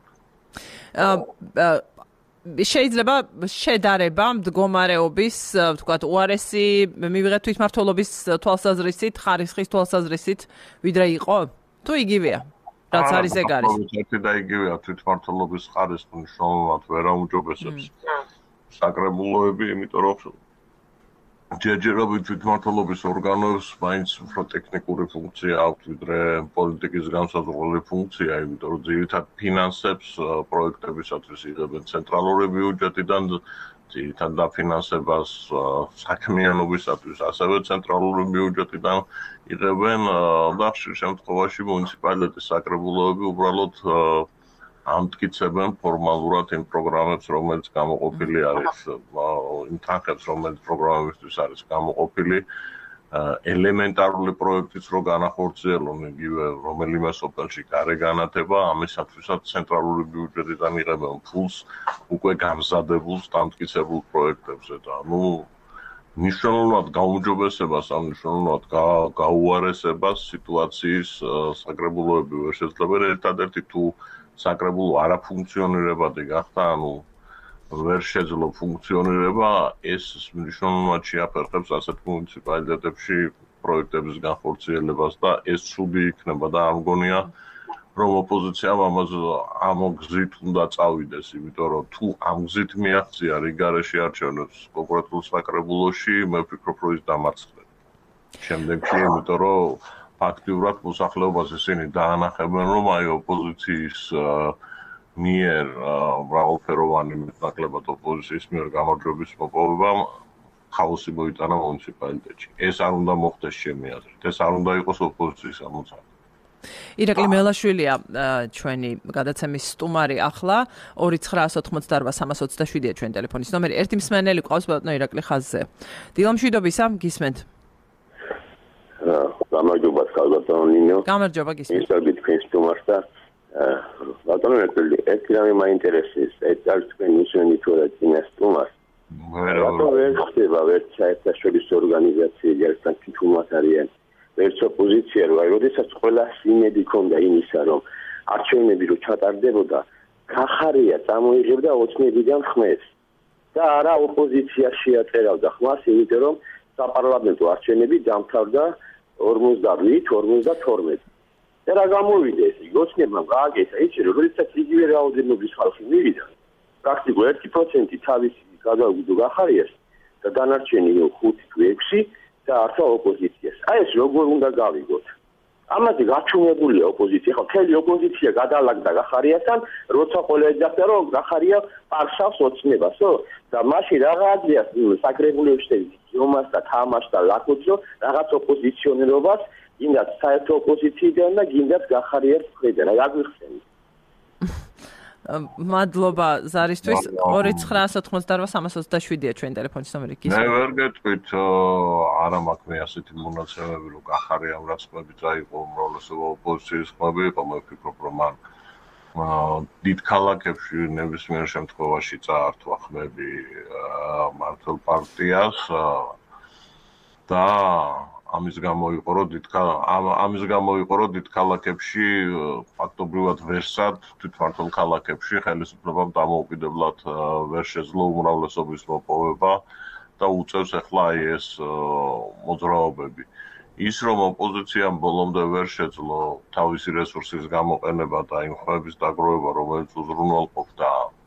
შეიძლება შედარება მდგომარეობის, ვთქვათ, უარესი მივიღეთ თვითმმართველობის თვალსაზრისით, ხარისხის თვალსაზრისით, ვიდრე იყო? თუ იგივეა? რაც არის ეგ არის. ერთი და იგივეა თვითმმართველობის ხარისხი მნიშვნელოვნად ვერ აუმჯობესებს საკრებულოები, იმიტომ რომ ჯერჯერობით თვითმმართველობის ორგანოებს მაინც უფრო ტექნიკური ფუნქცია აქვს, ვიდრე პოლიტიკის განსაზღვრელი ფუნქცია, იმიტომ რომ ძირითად ფინანსებს პროექტებისათვის იღებენ ცენტრალური ბიუჯეტიდან, ძირითად დაფინანსებას საქმიანობისათვის ასევე ცენტრალური ბიუჯეტიდან იღებენ და ხშირ შემთხვევაში მუნიციპალიტეტის საკრებულოები უბრალოდ ამტკიცებენ ფორმალურად იმ პროგრამებს, რომელიც გამოყოფილი არის, იმ თანხებს, რომელიც პროგრამებისთვის არის გამოყოფილი, ელემენტარული პროექტიც რო განახორციელონ იგივე რომელიმე სოფელში გარე განათება, ამისათვისაც ცენტრალური ბიუჯეტიდან იღებენ ფულს უკვე გამზადებულს, დამტკიცებულ პროექტებზე და ნუ მნიშვნელოვნად გაუმჯობესებას, ამ მნიშვნელოვნად გაუარესებას სიტუაციის საკრებულოები ვერ შეძლებენ, ერთადერთი თუ საკრებულო არაფუნქციონირებადი გახდა, ანუ ვერ შეძლო ფუნქციონირება, ეს მნიშვნელოვნად შეაფერხებს ასეთ მუნიციპალიტეტებში პროექტების განხორციელებას და ეს ცუდი იქნება და არ მგონია, რომ ოპოზიციამ ამაზე ამ გზით უნდა წავიდეს, იმიტომ რომ თუ ამ გზით მიაღწია რიგარეში არჩევნებს კონკრეტულ საკრებულოში, მე ვფიქრობ, რომ ის დამარცხდება. შემდეგში, იმიტომ რომ ფაქტიურად მოსახლეობას ისინი დაანახებენ, რომ აი ოპოზიციის მიერ მრავალფეროვანი მეტნაკლებად ოპოზიციის მიერ გამარჯვების მოპოვებამ ხაოსი მოიტანა მუნიციპალიტეტში. ეს არ უნდა მოხდეს ჩემი აზრით. ეს არ უნდა იყოს ოპოზიციის ამოცანა. ირაკლი მელაშვილია ჩვენი გადაცემის სტუმარი ახლა ორი ცხრაას ოთხმოცდაარბა სამას ოცდაშვიდია ჩვენი ტელეფონის ნომერი. ერთი მსმენელი ყავს ბატონო ირაკლი ხაზზე. დილამშვიდობისა, გისმენთ. გამარჯობა ბატონო ნინო. გამარჯობა გისმენთ. ისევ თქვენ სტუმარს და ბატონო ირაკლი, ერთი რამე მაინტერესებს, ეს არის თქვენ მისვენი თუ რა წინა სტუმარს. ბატონო ვერ ხდება ვერც საერთაშორისო ორგანიზაციები ერთად თითქმის არიან. ვერც ოპოზიცია რო აი, როდესაც ყველა სიმედი ქონდა იმისა, რომ არჩევნები რო ჩატარდებოდა, გახარია წამოიღებდა ოცნებიდან ხმებს და არა ოპოზიცია შეაწერავდა ხმას, იმიტომ რომ საპარლამენტო არჩევნები დამთავრდა ორმოცდავრით ორმოცდათორმეტ. და რა გამოვიდა ეს? ოცნებამ გააკეთა ის, როდესაც იგივე რაოდენობის ხალხი მივიდა, პრაქტიკულად ერთი პროცენტი თავისი გადაუგდო გახარიას და დანარჩენი ხუთი თუ ექვსი და ართა ოპოზიციას. აი ეს როგორ უნდა გავიგოთ? ამაზე გაჩვენებულია ოპოზიცია, ხო, მთელი ოპოზიცია გადალაგდა გახარიასთან, როცა ყველა ეძახდა, რომ გახარია პარსავს ოცნებასო და მაშინ რაღაცია საკრებულებში ჯომას და თამაშს და ლაკოც, რომ რაღაც ოპოზიციონერობას გინდათ საერთო ოპოზიციიდან და გინდათ გახარიას მხრიდან. რა გვიხსენით? მადლობა ზარისთვის. ორი ცხრა ოცდაოთხმოცდაოთხ სამას ოცდაშვიდია ჩვენი ტელეფონის ნომერი. მე ვერ გეტყვით, არა მაქვს მე ასეთი მონაცემები, რომ გახარიამ რაც ხმები წაიყო, უმრავლესობა ოპოზიციის ხმები იყო, მე ვფიქრობ, რომ მან დიდ ქალაქებში ნებისმიერ შემთხვევაში წაართვა ხმები მართლ პარტიას და ამის გამო იყო რომ დიდ ამის გამო იყო რომ დიდ ქალაქებში ფაქტობრივად ვერსად თვითმმართველ ქალაქებში ხელისუფლებამ დამოუკიდებლად ვერ შეძლო უმრავლესობის მოპოვება და უწევს ახლა აი ეს მოძრაობები. ის რომ ოპოზიციამ ბოლომდე ვერ შეძლო თავისი რესურსის გამოყენება და იმ ხმების დაგროვება, რომელიც უზრუნველყოფდა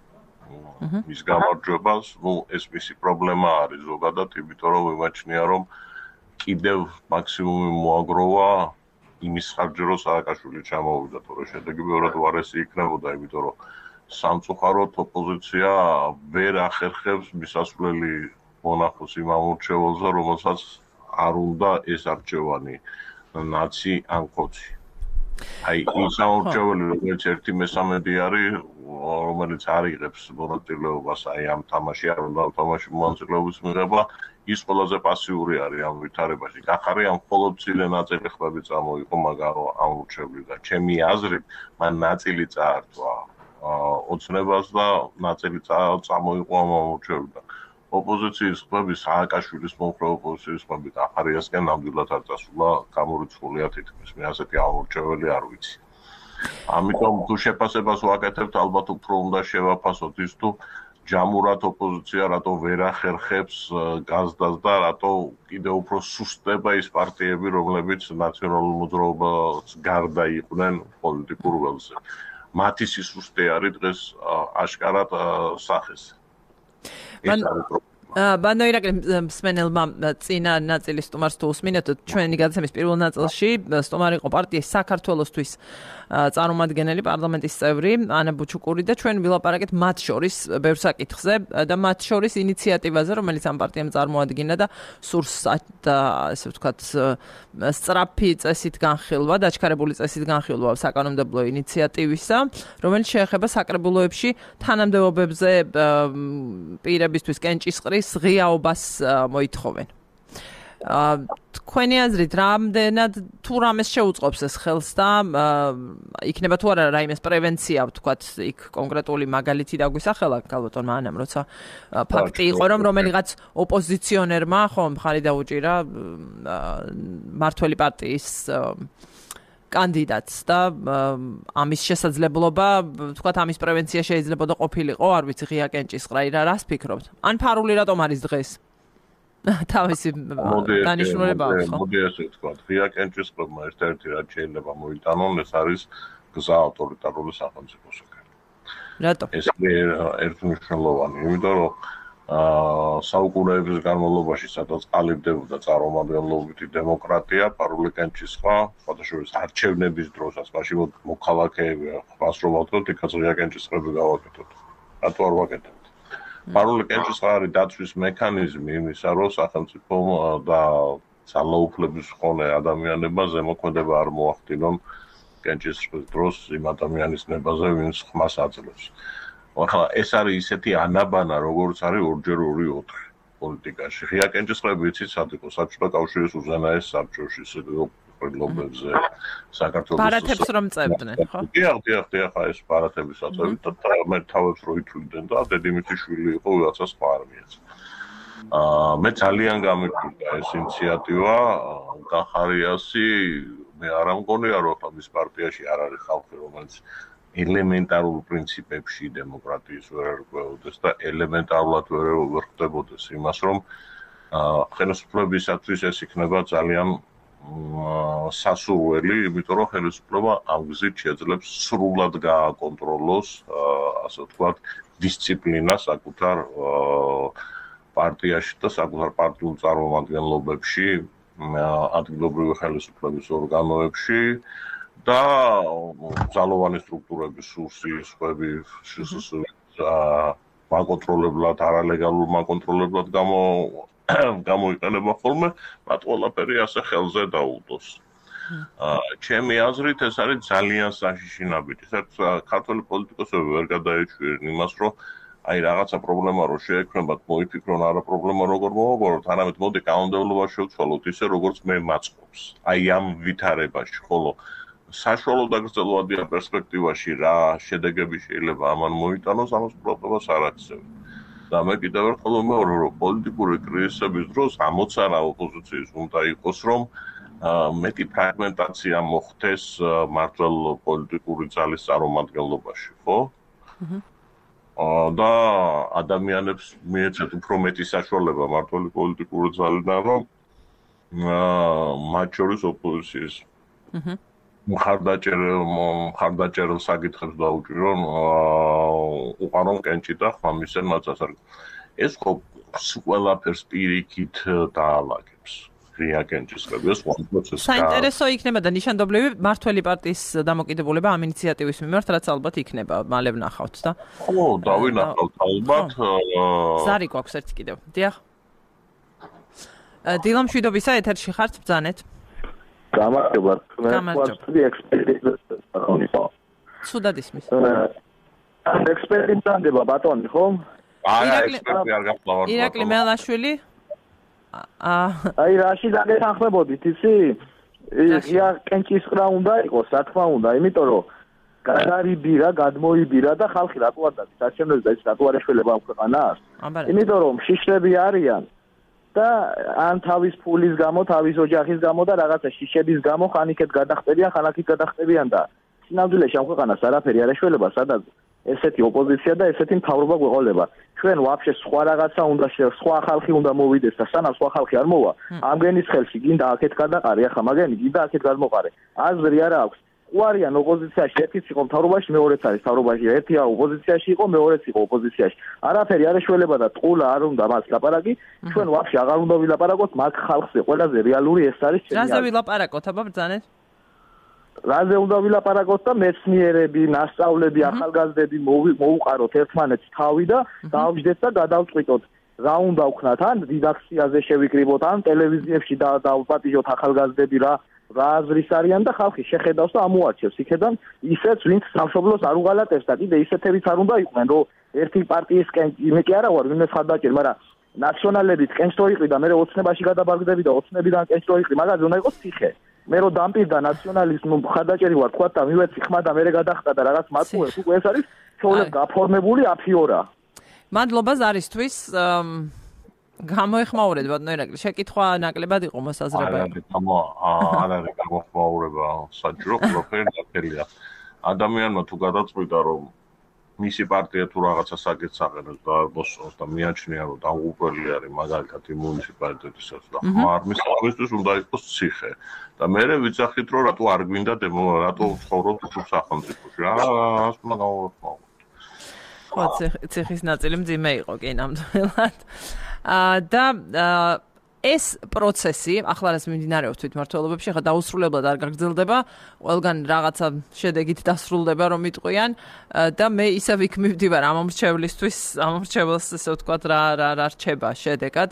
მის გამარჯვებას, ну ეს მისი პრობლემა არის ზოგადად, იმიტომ რომ ვიმაჩნია რომ კიდევ მაქსიმუმი მოაგროვა იმის ხარჯზე, რომ სააკაშვილი ჩამოვიდა, თორე შედეგი ბევრად უარესი იქნებოდა, იმიტომ რომ სამწუხაროდ ოპოზიცია ვერ ახერხებს მისასვლელი მონახოს იმ ამორჩეველზე, რომელსაც არ უნდა ეს არჩევანი ნაცი ან ხოცი. აი ის ამორჩეველი, რომელიც ერთი მესამედი არის, რომელიც არ იღებს მონაწილეობას აი ამ თამაში, არ უნდა თამაში მონაწილეობის მიღება, ის ყველაზე პასიური არის ამ ვითარებაში. გახარიამ მხოლოდ მცირე ნაწილი ხმები წამოიღო მაგარო ამორჩევლიდან. ჩემი აზრით, მან ნაწილი წაართვა ოცნებას და ნაწილი წამოიღო ამ ამორჩევლიდან. ოპოზიციის ხმები, სააკაშვილის მომხრე ოპოზიციის ხმები გახარიასკენ ნამდვილად არ წასულა, გამორიცხულია თითქმის. მე ასეთი ამორჩეველი არ ვიცი. ამიტომ თუ შეფასებას ვაკეთებთ, ალბათ უფრო უნდა შევაფასოთ ის თუ ჯამურად ოპოზიცია რატო ვერ ახერხებს გაზდას და რატო კიდევ უფრო სუსტდება ის პარტიები, რომლებიც ნაციონალურ მოძრაობას გარდა იყვნენ პოლიტიკურ ველზე. მათი სისუსტე არის დღეს აშკარად სახეს. ბანოირაკი მსმენელმა წინა ნაწილის სტუმარს თუ უსმინეთ, ჩვენი გადაცემის პირველ ნაწილში სტუმარი იყო პარტიის საქართველოსთვის წარმომადგენელი პარლამენტის წევრი ანა ბუჩუკური და ჩვენ ვილაპარაკეთ მათ შორის ბევრ საკითხზე და მათ შორის ინიციატივაზე, რომელიც ამ პარტიამ წარმოადგინა და სურს და ესე ვთქვათ სწრაფი წესით განხილვა, დაჩქარებული წესით განხილვა საკანონმდებლო ინიციატივისა, რომელიც შეეხება საკრებულოებში თანამდებობებზე პირებისთვის კენჭისყრის ღიაობას მოითხოვენ. თქვენი აზრით, რამდენად თუ რამეს შეუწყობს ეს ხელს და იქნება თუ არა რაიმეს პრევენცია, ვთქვათ, იქ კონკრეტული მაგალითი დაგვისახელა გალბატონმა ანამ, როცა ფაქტი იყო, რომ რომელიღაც ოპოზიციონერმა ხო მხარი დაუჭირა მართველი პარტიის კანდიდატს და ამის შესაძლებლობა, ვთქვათ, ამის პრევენცია შეიძლება და ყოფილიყო, არ ვიცი, ღია კენჭისყრა, რას ფიქრობთ? ან ფარული რატომ არის დღეს? თავისი დანიშნულება აქვს, ხო? მოდი ასე ვთქვათ, ღია კენჭისყრებმა ერთ-ერთი რაც შეიძლება მოიტანონ, ეს არის გზა ავტორიტარული სახელმწიფოსკენ. რატო? ეს ერთმნიშვნელოვანი, იმიტომ რომ საუკუნეების განმავლობაში, სადაც ყალიბდებოდა წარმომადგენლობითი დემოკრატია, ფარული კენჭისყრა, სხვადასხვა არჩევნების დროსაც, მაშინ მოქალაქეები ხმას რომ ავთოთ, იქაც ღია კენჭისყრები გავაკეთოთ. რატო არ ვაკეთებთ? ფარული კენჭისყრა არის დაცვის მექანიზმი იმისა, რომ სახელმწიფომ და ძალაუფლების მქონე ადამიანებმა ზემოქმედება არ მოახდინონ კენჭისყრის დროს იმ ადამიანის ნებაზე, ვინც ხმას აძლევს. ახლა ეს არის ისეთი ანაბანა, როგორც არის ორჯერ ორი ოთხი პოლიტიკაში. ღია კენჭისყრები იცით სად იყო? საბჭოთა კავშირის უზენაეს საბჭოში, საგლობებზე, საქართველოს ბარათებს რომ წევდნენ, ხო? დიახ, დიახ, დიახ, ეს ბარათების აწევით და მე თავებს რო ითვლიდნენ და დედიმიწის შვილი იყო, ვიღაცა სხვა არ მიეცა. აა მე ძალიან გამიკვირდა ეს ინიციატივა, გახარიასი მე არ ამგონია რომ მის პარტიაში არ არის ხალხი რომელიც ელემენტარულ პრინციპებში დემოკრატიის ვერ ერკვეოდეს და ელემენტარულად ვერ ვერ ხდებოდეს იმას რომ ხელისუფლებისათვის ეს იქნება ძალიან სასურველი, იმიტომ რომ ხელისუფლება ამ გზით შეძლებს სრულად გააკონტროლოს, ასე ვთქვათ, დისციპლინა საკუთარ პარტიაში და საკუთარ პარტიულ წარმომადგენლობებში, ადგილობრივი ხელისუფლების ორგანოებში და ძალოვანი სტრუქტურების სურსის, ხვები, მაკონტროლებლად, არალეგალურ მაკონტროლებლად გამო გამოიყენება ხოლმე, მათ ყველაფერი ასე ხელზე დაუდოს. ჩემი აზრით ეს არის ძალიან საშიში ნაბიჯი. საერთოდ ქართველი პოლიტიკოსები ვერ გადაეჩვინენ იმას, რომ აი რაღაცა პრობლემა რო შეექმნათ, მოიფიქრონ არა პრობლემა როგორ მოვაგოროთ, არამედ მოდი კანონმდებლობა შევცვალოთ ისე როგორც მე მაწყობს. აი ამ ვითარებაში, ხოლო საშუალო და გრძელვადიან პერსპექტივაში რა შედეგები შეიძლება ამან მოიტანოს, ამას პრობლემას არ აქცევენ. და მე კიდევ ერთხელ ვიმეორე, რომ პოლიტიკური კრიზისების დროს ამოცანა ოპოზიციის უნდა იყოს, რომ მეტი ფრაგმენტაცია მოხდეს მართლ პოლიტიკური ძალის წარმომადგენლობაში, ხო? და ადამიანებს მიეცეთ უფრო მეტი საშუალება მართლი პოლიტიკური ძალიდან, რომ მათ შორის ოპოზიციის მხარდაჭერილ მხარდაჭერილ საკითხებს დაუჭირონ უყარონ კენჭი და ხმამისენ მათ ასარ. ეს ხო ყველაფერს პირიქით დაალაგებს. ღია კენჭისყრები ეს სხვა პროცესი. საინტერესო იქნება და ნიშანდობლივი მართველი პარტიის დამოკიდებულება ამ ინიციატივის მიმართ, რაც ალბათ იქნება, მალე ვნახავთ და. ხო, დავინახავთ ალბათ. ზარი გვაქვს ერთი კიდევ. დიახ. დილა მშვიდობისა, ეთერში ხართ, ბრძანეთ. გამარჯობა, მე ვარ ექსპერტი სუდად ისმის. ექსპერტი ბრძანდება ბატონი, ხო? არა, ექსპერტი არ გახლავართ. ირაკლი მელაშვილი. აი, რაში დაგეთანხმებოდით, იცი? ღია კენჭისყრა უნდა იყოს, რა თქმა უნდა, იმიტომ რომ გადარიბირა, გადმოიბირა და ხალხი რატო არ დადის? საჩემნოზე და ის რატო არ ეშველება ამ ქვეყანას? იმიტომ რომ შიშრები არიან და ან თავის ფულის გამო, თავის ოჯახის გამო და რაღაცა შიშების გამო ხან იქეთ გადახტებიან, ხან აქეთ გადახტებიან და სინამდვილეში ამ ქვეყანას არაფერი არ ეშველება, სადაც ესეთი ოპოზიცია და ესეთი მთავრობა გვეყოლება. ჩვენ ვაფშე სხვა რაღაცა უნდა სხვა ხალხი უნდა მოვიდეს და სანამ სხვა ხალხი არ მოვა, ამგენის ხელში გინდა აქეთ გადაყარე, ახლა მაგენი გინდა აქეთ გადმოყარე. აზრი არა აქვს. ყوارიან ოპოზიციაში, ერთიც იყო მთავრობაში, მეორეც არის მთავრობაში. ერთია ოპოზიციაში იყო, მეორეც იყო ოპოზიციაში. არაფერი არ ეშველება და ტყულა არ უნდა მას ლაპარაკი. ჩვენ ვაფშე აღარ უნდა ვილაპარაკოთ მაგ ხალხზე. ყველაზე რეალური ეს არის ჩემი. რაზე ვილაპარაკოთ, აბა ბრძანეთ? რაზე უნდა ვილაპარაკოთ და მეცნიერები, ნასწავლები, ახალგაზრდები მოუყაროთ ერთმანეთს თავი და დავждეთ და გადავწყვიტოთ. რა უნდა ვქნათ, ან редакციაზე შევიკრიბოთ, ან ტელევიზიებში დავპატიჟოთ ახალგაზრდები რა რა აზრის არიან და ხალხი შეხედავს და ამოარჩევს იქედან ისეც, ვინც სამშობლოს არ უღალატებს და კიდე ისეთებიც არ უნდა იყვნენ, რომ ერთი პარტიის კენჭი, მე კი არა ვარ, ვინმე ხარდაჭერ, მაგრამ ნაციონალებიც კენჭს რო იყრი და მე ოცნებაში გადაბარგდები და ოცნებიდან კენჭს რო იყრი, მაგაზე უნდა იყოს ციხე. მე რო დამპირდა ნაციონალიზმი ხარდაჭერი ვარ, თქვა და მივეცი ხმა და მე გადახტა და რაღაც მაწუეს, უკვე ეს არის ჩვეულებრივ გაფორმებული აფიორა. მადლობა ზარისთვის. გამოეხმაურეთ ბატონო ირაკლი, შეკითხვა ნაკლებად იყო მოსაზრება. არა, გამო არ არის გამოეხმაურება საჭირო, ყველაფერი დაფერია. ადამიანმა თუ გადაწყვიტა რომ მისი პარტია თუ რაღაცა საკითხს აყენებს და არ მოსწონს და მიაჩნია რომ დამღუპველი არის მაგალითად იმ მუნიციპალიტეტისაც და ხმარმის ამისთვის უნდა იყოს ციხე. და მე ვიცახით რომ რატო არ გვინდა რატო ცხოვრობთ თუ სახელმწიფოში. რა რას უნდა გავუხმაუროთ. ხო, ციხის ნაწილი მძიმე იყო კი ნამდვილად. და ეს პროცესი ახლა რაც მიმდინარეობს თვითმმართველობებში, ხა დაუსრულებლად არ გაგრძელდება, ყველგან რაღაცა შედეგით დასრულდება რომ იტყვიან და მე ისევ იქ მივდივარ ამ მომრჩევლისთვის, ამ მომრჩეველს ესე ვთქვათ რა რა რა რჩება შედეგად.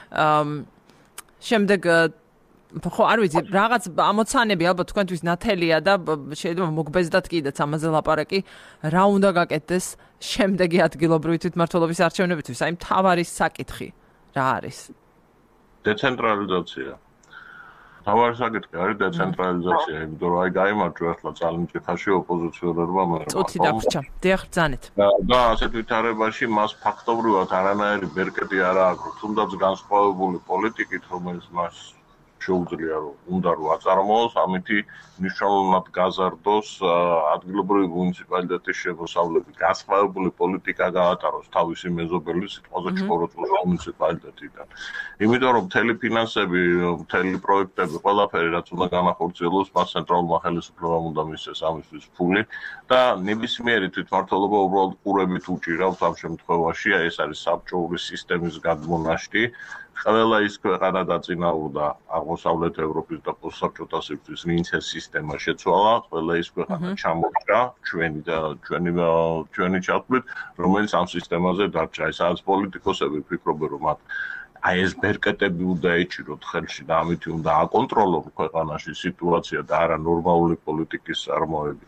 შემდეგ ხო არ ვიცი, რაღაც ამოცანები ალბათ თქვენთვის ნათელია და შეიძლება მოგბეზდათ კიდეც ამაზე ლაპარაკი, რა უნდა გაკეთდეს შემდეგი ადგილობრივი თვითმმართველობის არჩევნებისთვის, აი მთავარი საკითხი რა არის? დეცენტრალიზაცია. მთავარი საკითხი არის დეცენტრალიზაცია, იმიტომ რომ აი გაიმარჯვა ახლა ძალმჭირთაში ოპოზიციონერმა მერმა. წუთი დაგვრჩა. დიახ, ბრძანეთ. და ასეთ ვითარებაში მას ფაქტობრივად არანაირი ბერკეტი არ აქვს, თუნდაც განსხვავებული პოლიტიკით, რომელიც მას შეუძლია რომ უნდა რომ აწარმოოს, ამითი მნიშვნელოვნად გაზარდოს ადგილობრივი მუნიციპალიტეტის შემოსავლები, განსხვავებული პოლიტიკა გაატაროს თავისი მეზობელი სიტყვაზე ჩხოროწყუს მუნიციპალიტეტიდან. იმიტომ რომ მთელი ფინანსები, მთელი პროექტები, ყველაფერი რაც უნდა განახორციელოს, მას ცენტრალურმა ხელისუფლებამ უნდა მისცეს ამისთვის ფული და ნებისმიერი თვითმმართველობა უბრალოდ ყურებით უჭირავს ამ შემთხვევაში, ეს არის საბჭოური სისტემის გადმონაშთი. ყველა ის ქვეყანა დაწინაურდა აღმოსავლეთ ევროპის და პოსტსაბჭოთა სივრცის, ვინც ეს სისტემა შეცვალა, ყველა ის ქვეყანა ჩამორჩა ჩვენი და ჩვენი ჩვენი ჩათვლით, რომელიც ამ სისტემაზე დარჩა. სადაც პოლიტიკოსები ფიქრობენ, რომ მათ აი ეს ბერკეტები უნდა ეჭიროთ ხელში და ამით უნდა აკონტროლონ ქვეყანაში სიტუაცია და არა ნორმალური პოლიტიკის წარმოებით.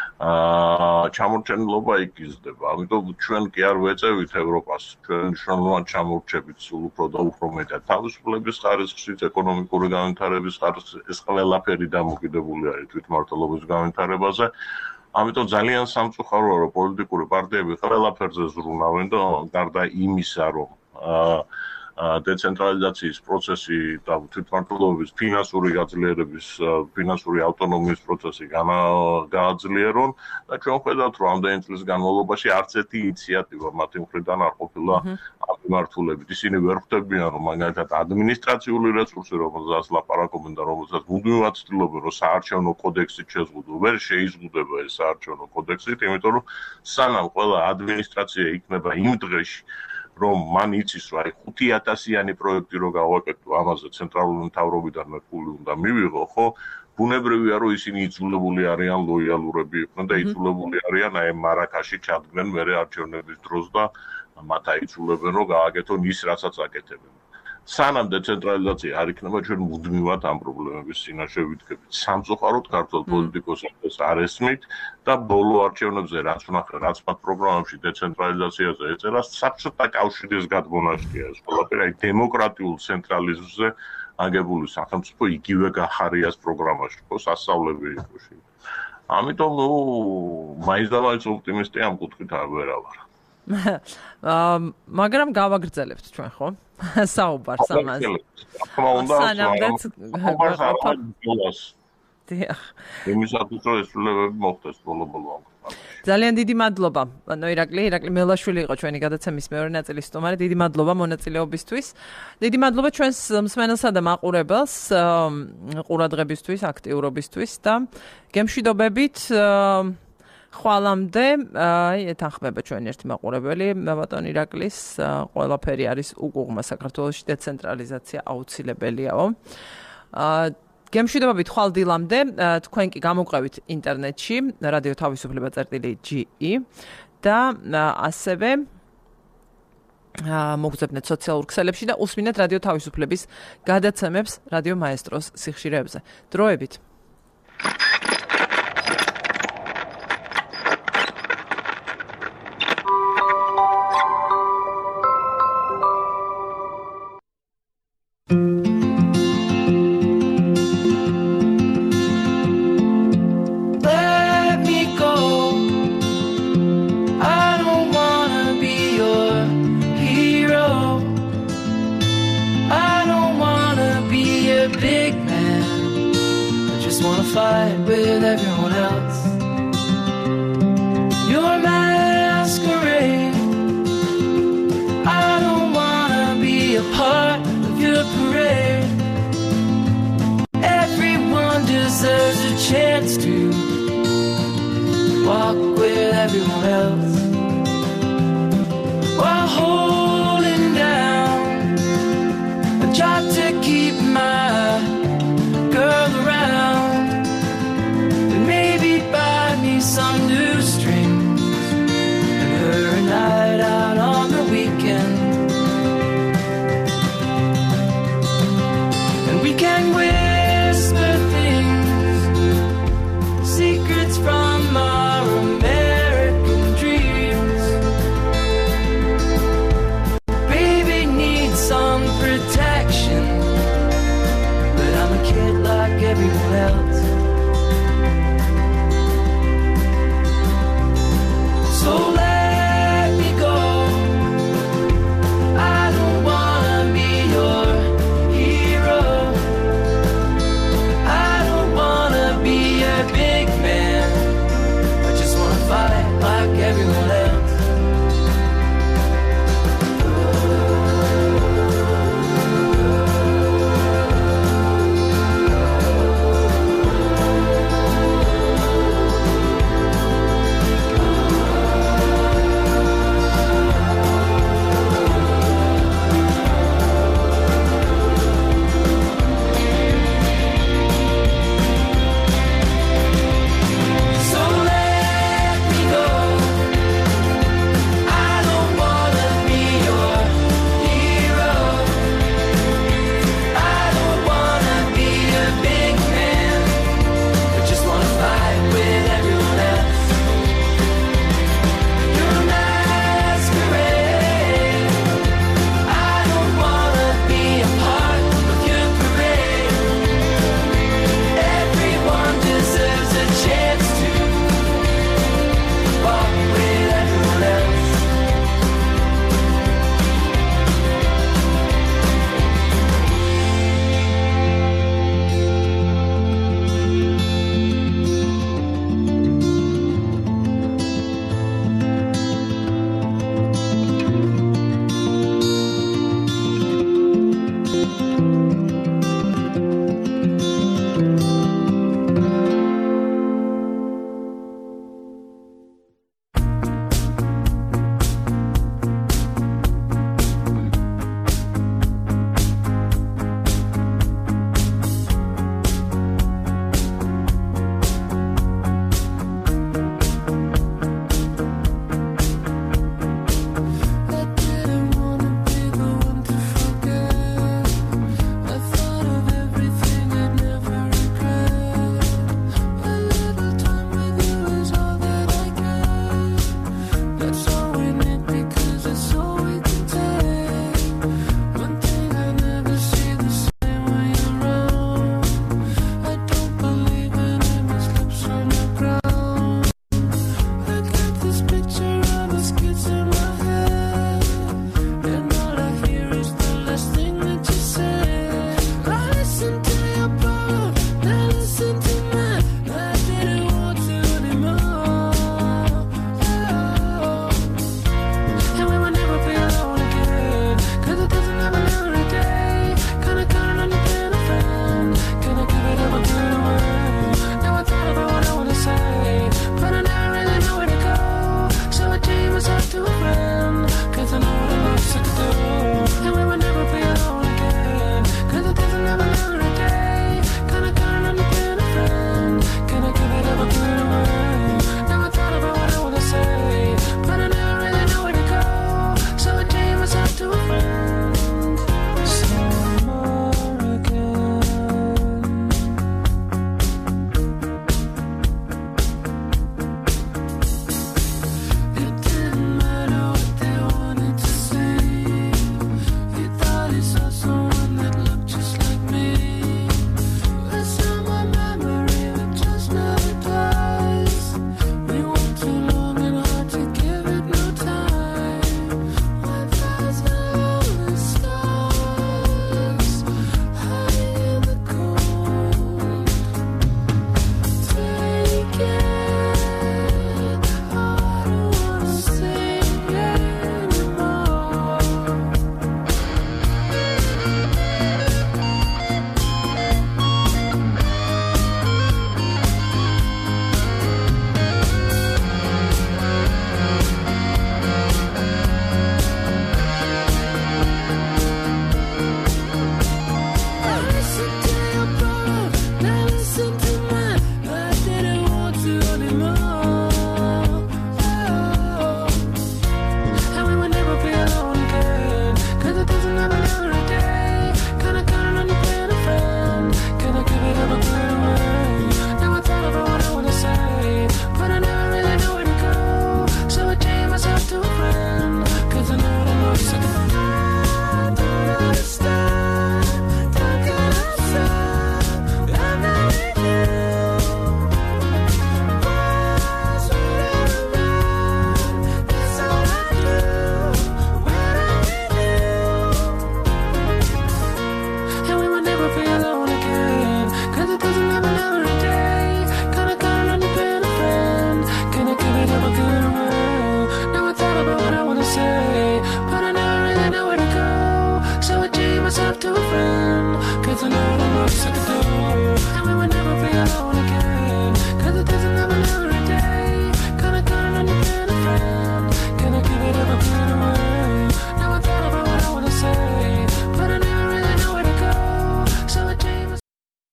აა ჩამორჩენილობა იგიზდება. ამიტომ ჩვენ კი არ ვეწევით ევროპას, ჩვენ მნიშვნელოვნად ჩამორჩებით სულ უფრო და უფრო მეტად თავისუფლების ხარისხშიც, ეკონომიკური განვითარების ხარისხში, ეს ყველაფერი დამოკიდებული არის თვითმმართველობის განვითარებაზე. ამიტომ ძალიან სამწუხაროა, რომ პოლიტიკური პარტიები ყველაფერზე ზრუნავენ და გარდა იმისა, რომ აა დეცენტრალიზაციის პროცესი და თვითმმართველობის ფინანსური გაძლიერების, ფინანსური ავტონომიის პროცესი გააძლიერონ და ჩვენ ხედავთ, რომ ამდენი წლის განმავლობაში არც ერთი ინიციატივა მათი მხრიდან არ ყოფილა ამიმართულებით. ისინი ვერ ხვდებიან, რომ მაგალითად ადმინისტრაციული რესურსი, რომელზეც ლაპარაკობენ და რომელსაც მუდმივად ცდილობენ, რომ საარჩევნო კოდექსით შეზღუდონ, ვერ შეიზღუდება ეს საარჩევნო კოდექსით, იმიტომ რომ სანამ ყველა ადმინისტრაცია იქნება იმ დღეში რომ მან იცის, რომ აი ხუთი ათასიანი პროექტი რო გავაკეთო, ამაზე ცენტრალური მთავრობიდან ფული უნდა მივიღო, ხო? ბუნებრივია, რომ ისინი იძულებული არიან ლოიალურები იყვნენ და იძულებული არიან აი მარაკაში ჩადგნენ მერე არჩევნების დროს და მათ აიძულებენ, რომ გააკეთონ ის, რასაც აკეთებენ. სანამ დეცენტრალიზაცია არ იქნება, ჩვენ მუდმივად ამ პრობლემების წინაშე ვიდგებით. სამწუხაროდ ქართულ პოლიტიკოსებს არ ესმით და ბოლო არჩევნებზე რაც ვნახე, რაც მათ პროგრამებში დეცენტრალიზაციაზე ეწერა, საბჭოთა კავშირის გადმონაშთია ეს ყველაფერი, აი დემოკრატიულ ცენტრალიზმზე აგებული სახელმწიფო იგივე გახარიას პროგრამაში, ხო, სასწავლები იყო შე. ამიტომ ნუ მაინც და მაინც ოპტიმისტი ამ კუთხით არ ვერავარ. აა მაგრამ გავაგრძელებთ ჩვენ ხო? საუბარს ამაზე. თქმა უნდა, საუბარს დიახ. იმისათვის რომ ესრულებები მოხდეს ბოლო-ბოლო. ძალიან დიდი მადლობა. ანუ ირაკლი, ირაკლი მელაშვილი იყო ჩვენი გადაცემის მეორე ნაწილის სტუმარი. დიდი მადლობა მონაწილეობისთვის. დიდი მადლობა ჩვენს მსმენელსა და მაყურებელს ყურადღებისთვის, აქტიურობისთვის და გემშვიდობებით ხვალამდე აი ეთანხმება ჩვენი ერთი მაყურებელი ბატონ ირაკლის ყველაფერი არის უკუღმა საქართველოში დეცენტრალიზაცია აუცილებელიაო. გემშვიდობებით ხვალ დილამდე თქვენ კი გამოგყევით ინტერნეტში რადიო თავისუფლება წერტილი ჯი ი და ასევე მოგზავნეთ სოციალურ ქსელებში და უსმინეთ რადიო თავისუფლების გადაცემებს რადიო მაესტროს სიხშირეებზე. დროებით. Fight with everyone else. Your masquerade. I don't wanna be a part of your parade. Everyone deserves a chance to walk with everyone else while holding down a job to keep my girl around. Some new strings and her a night out on the weekend, and we can whisper things, secrets from our American dreams. Baby needs some protection, but I'm a kid like everyone else.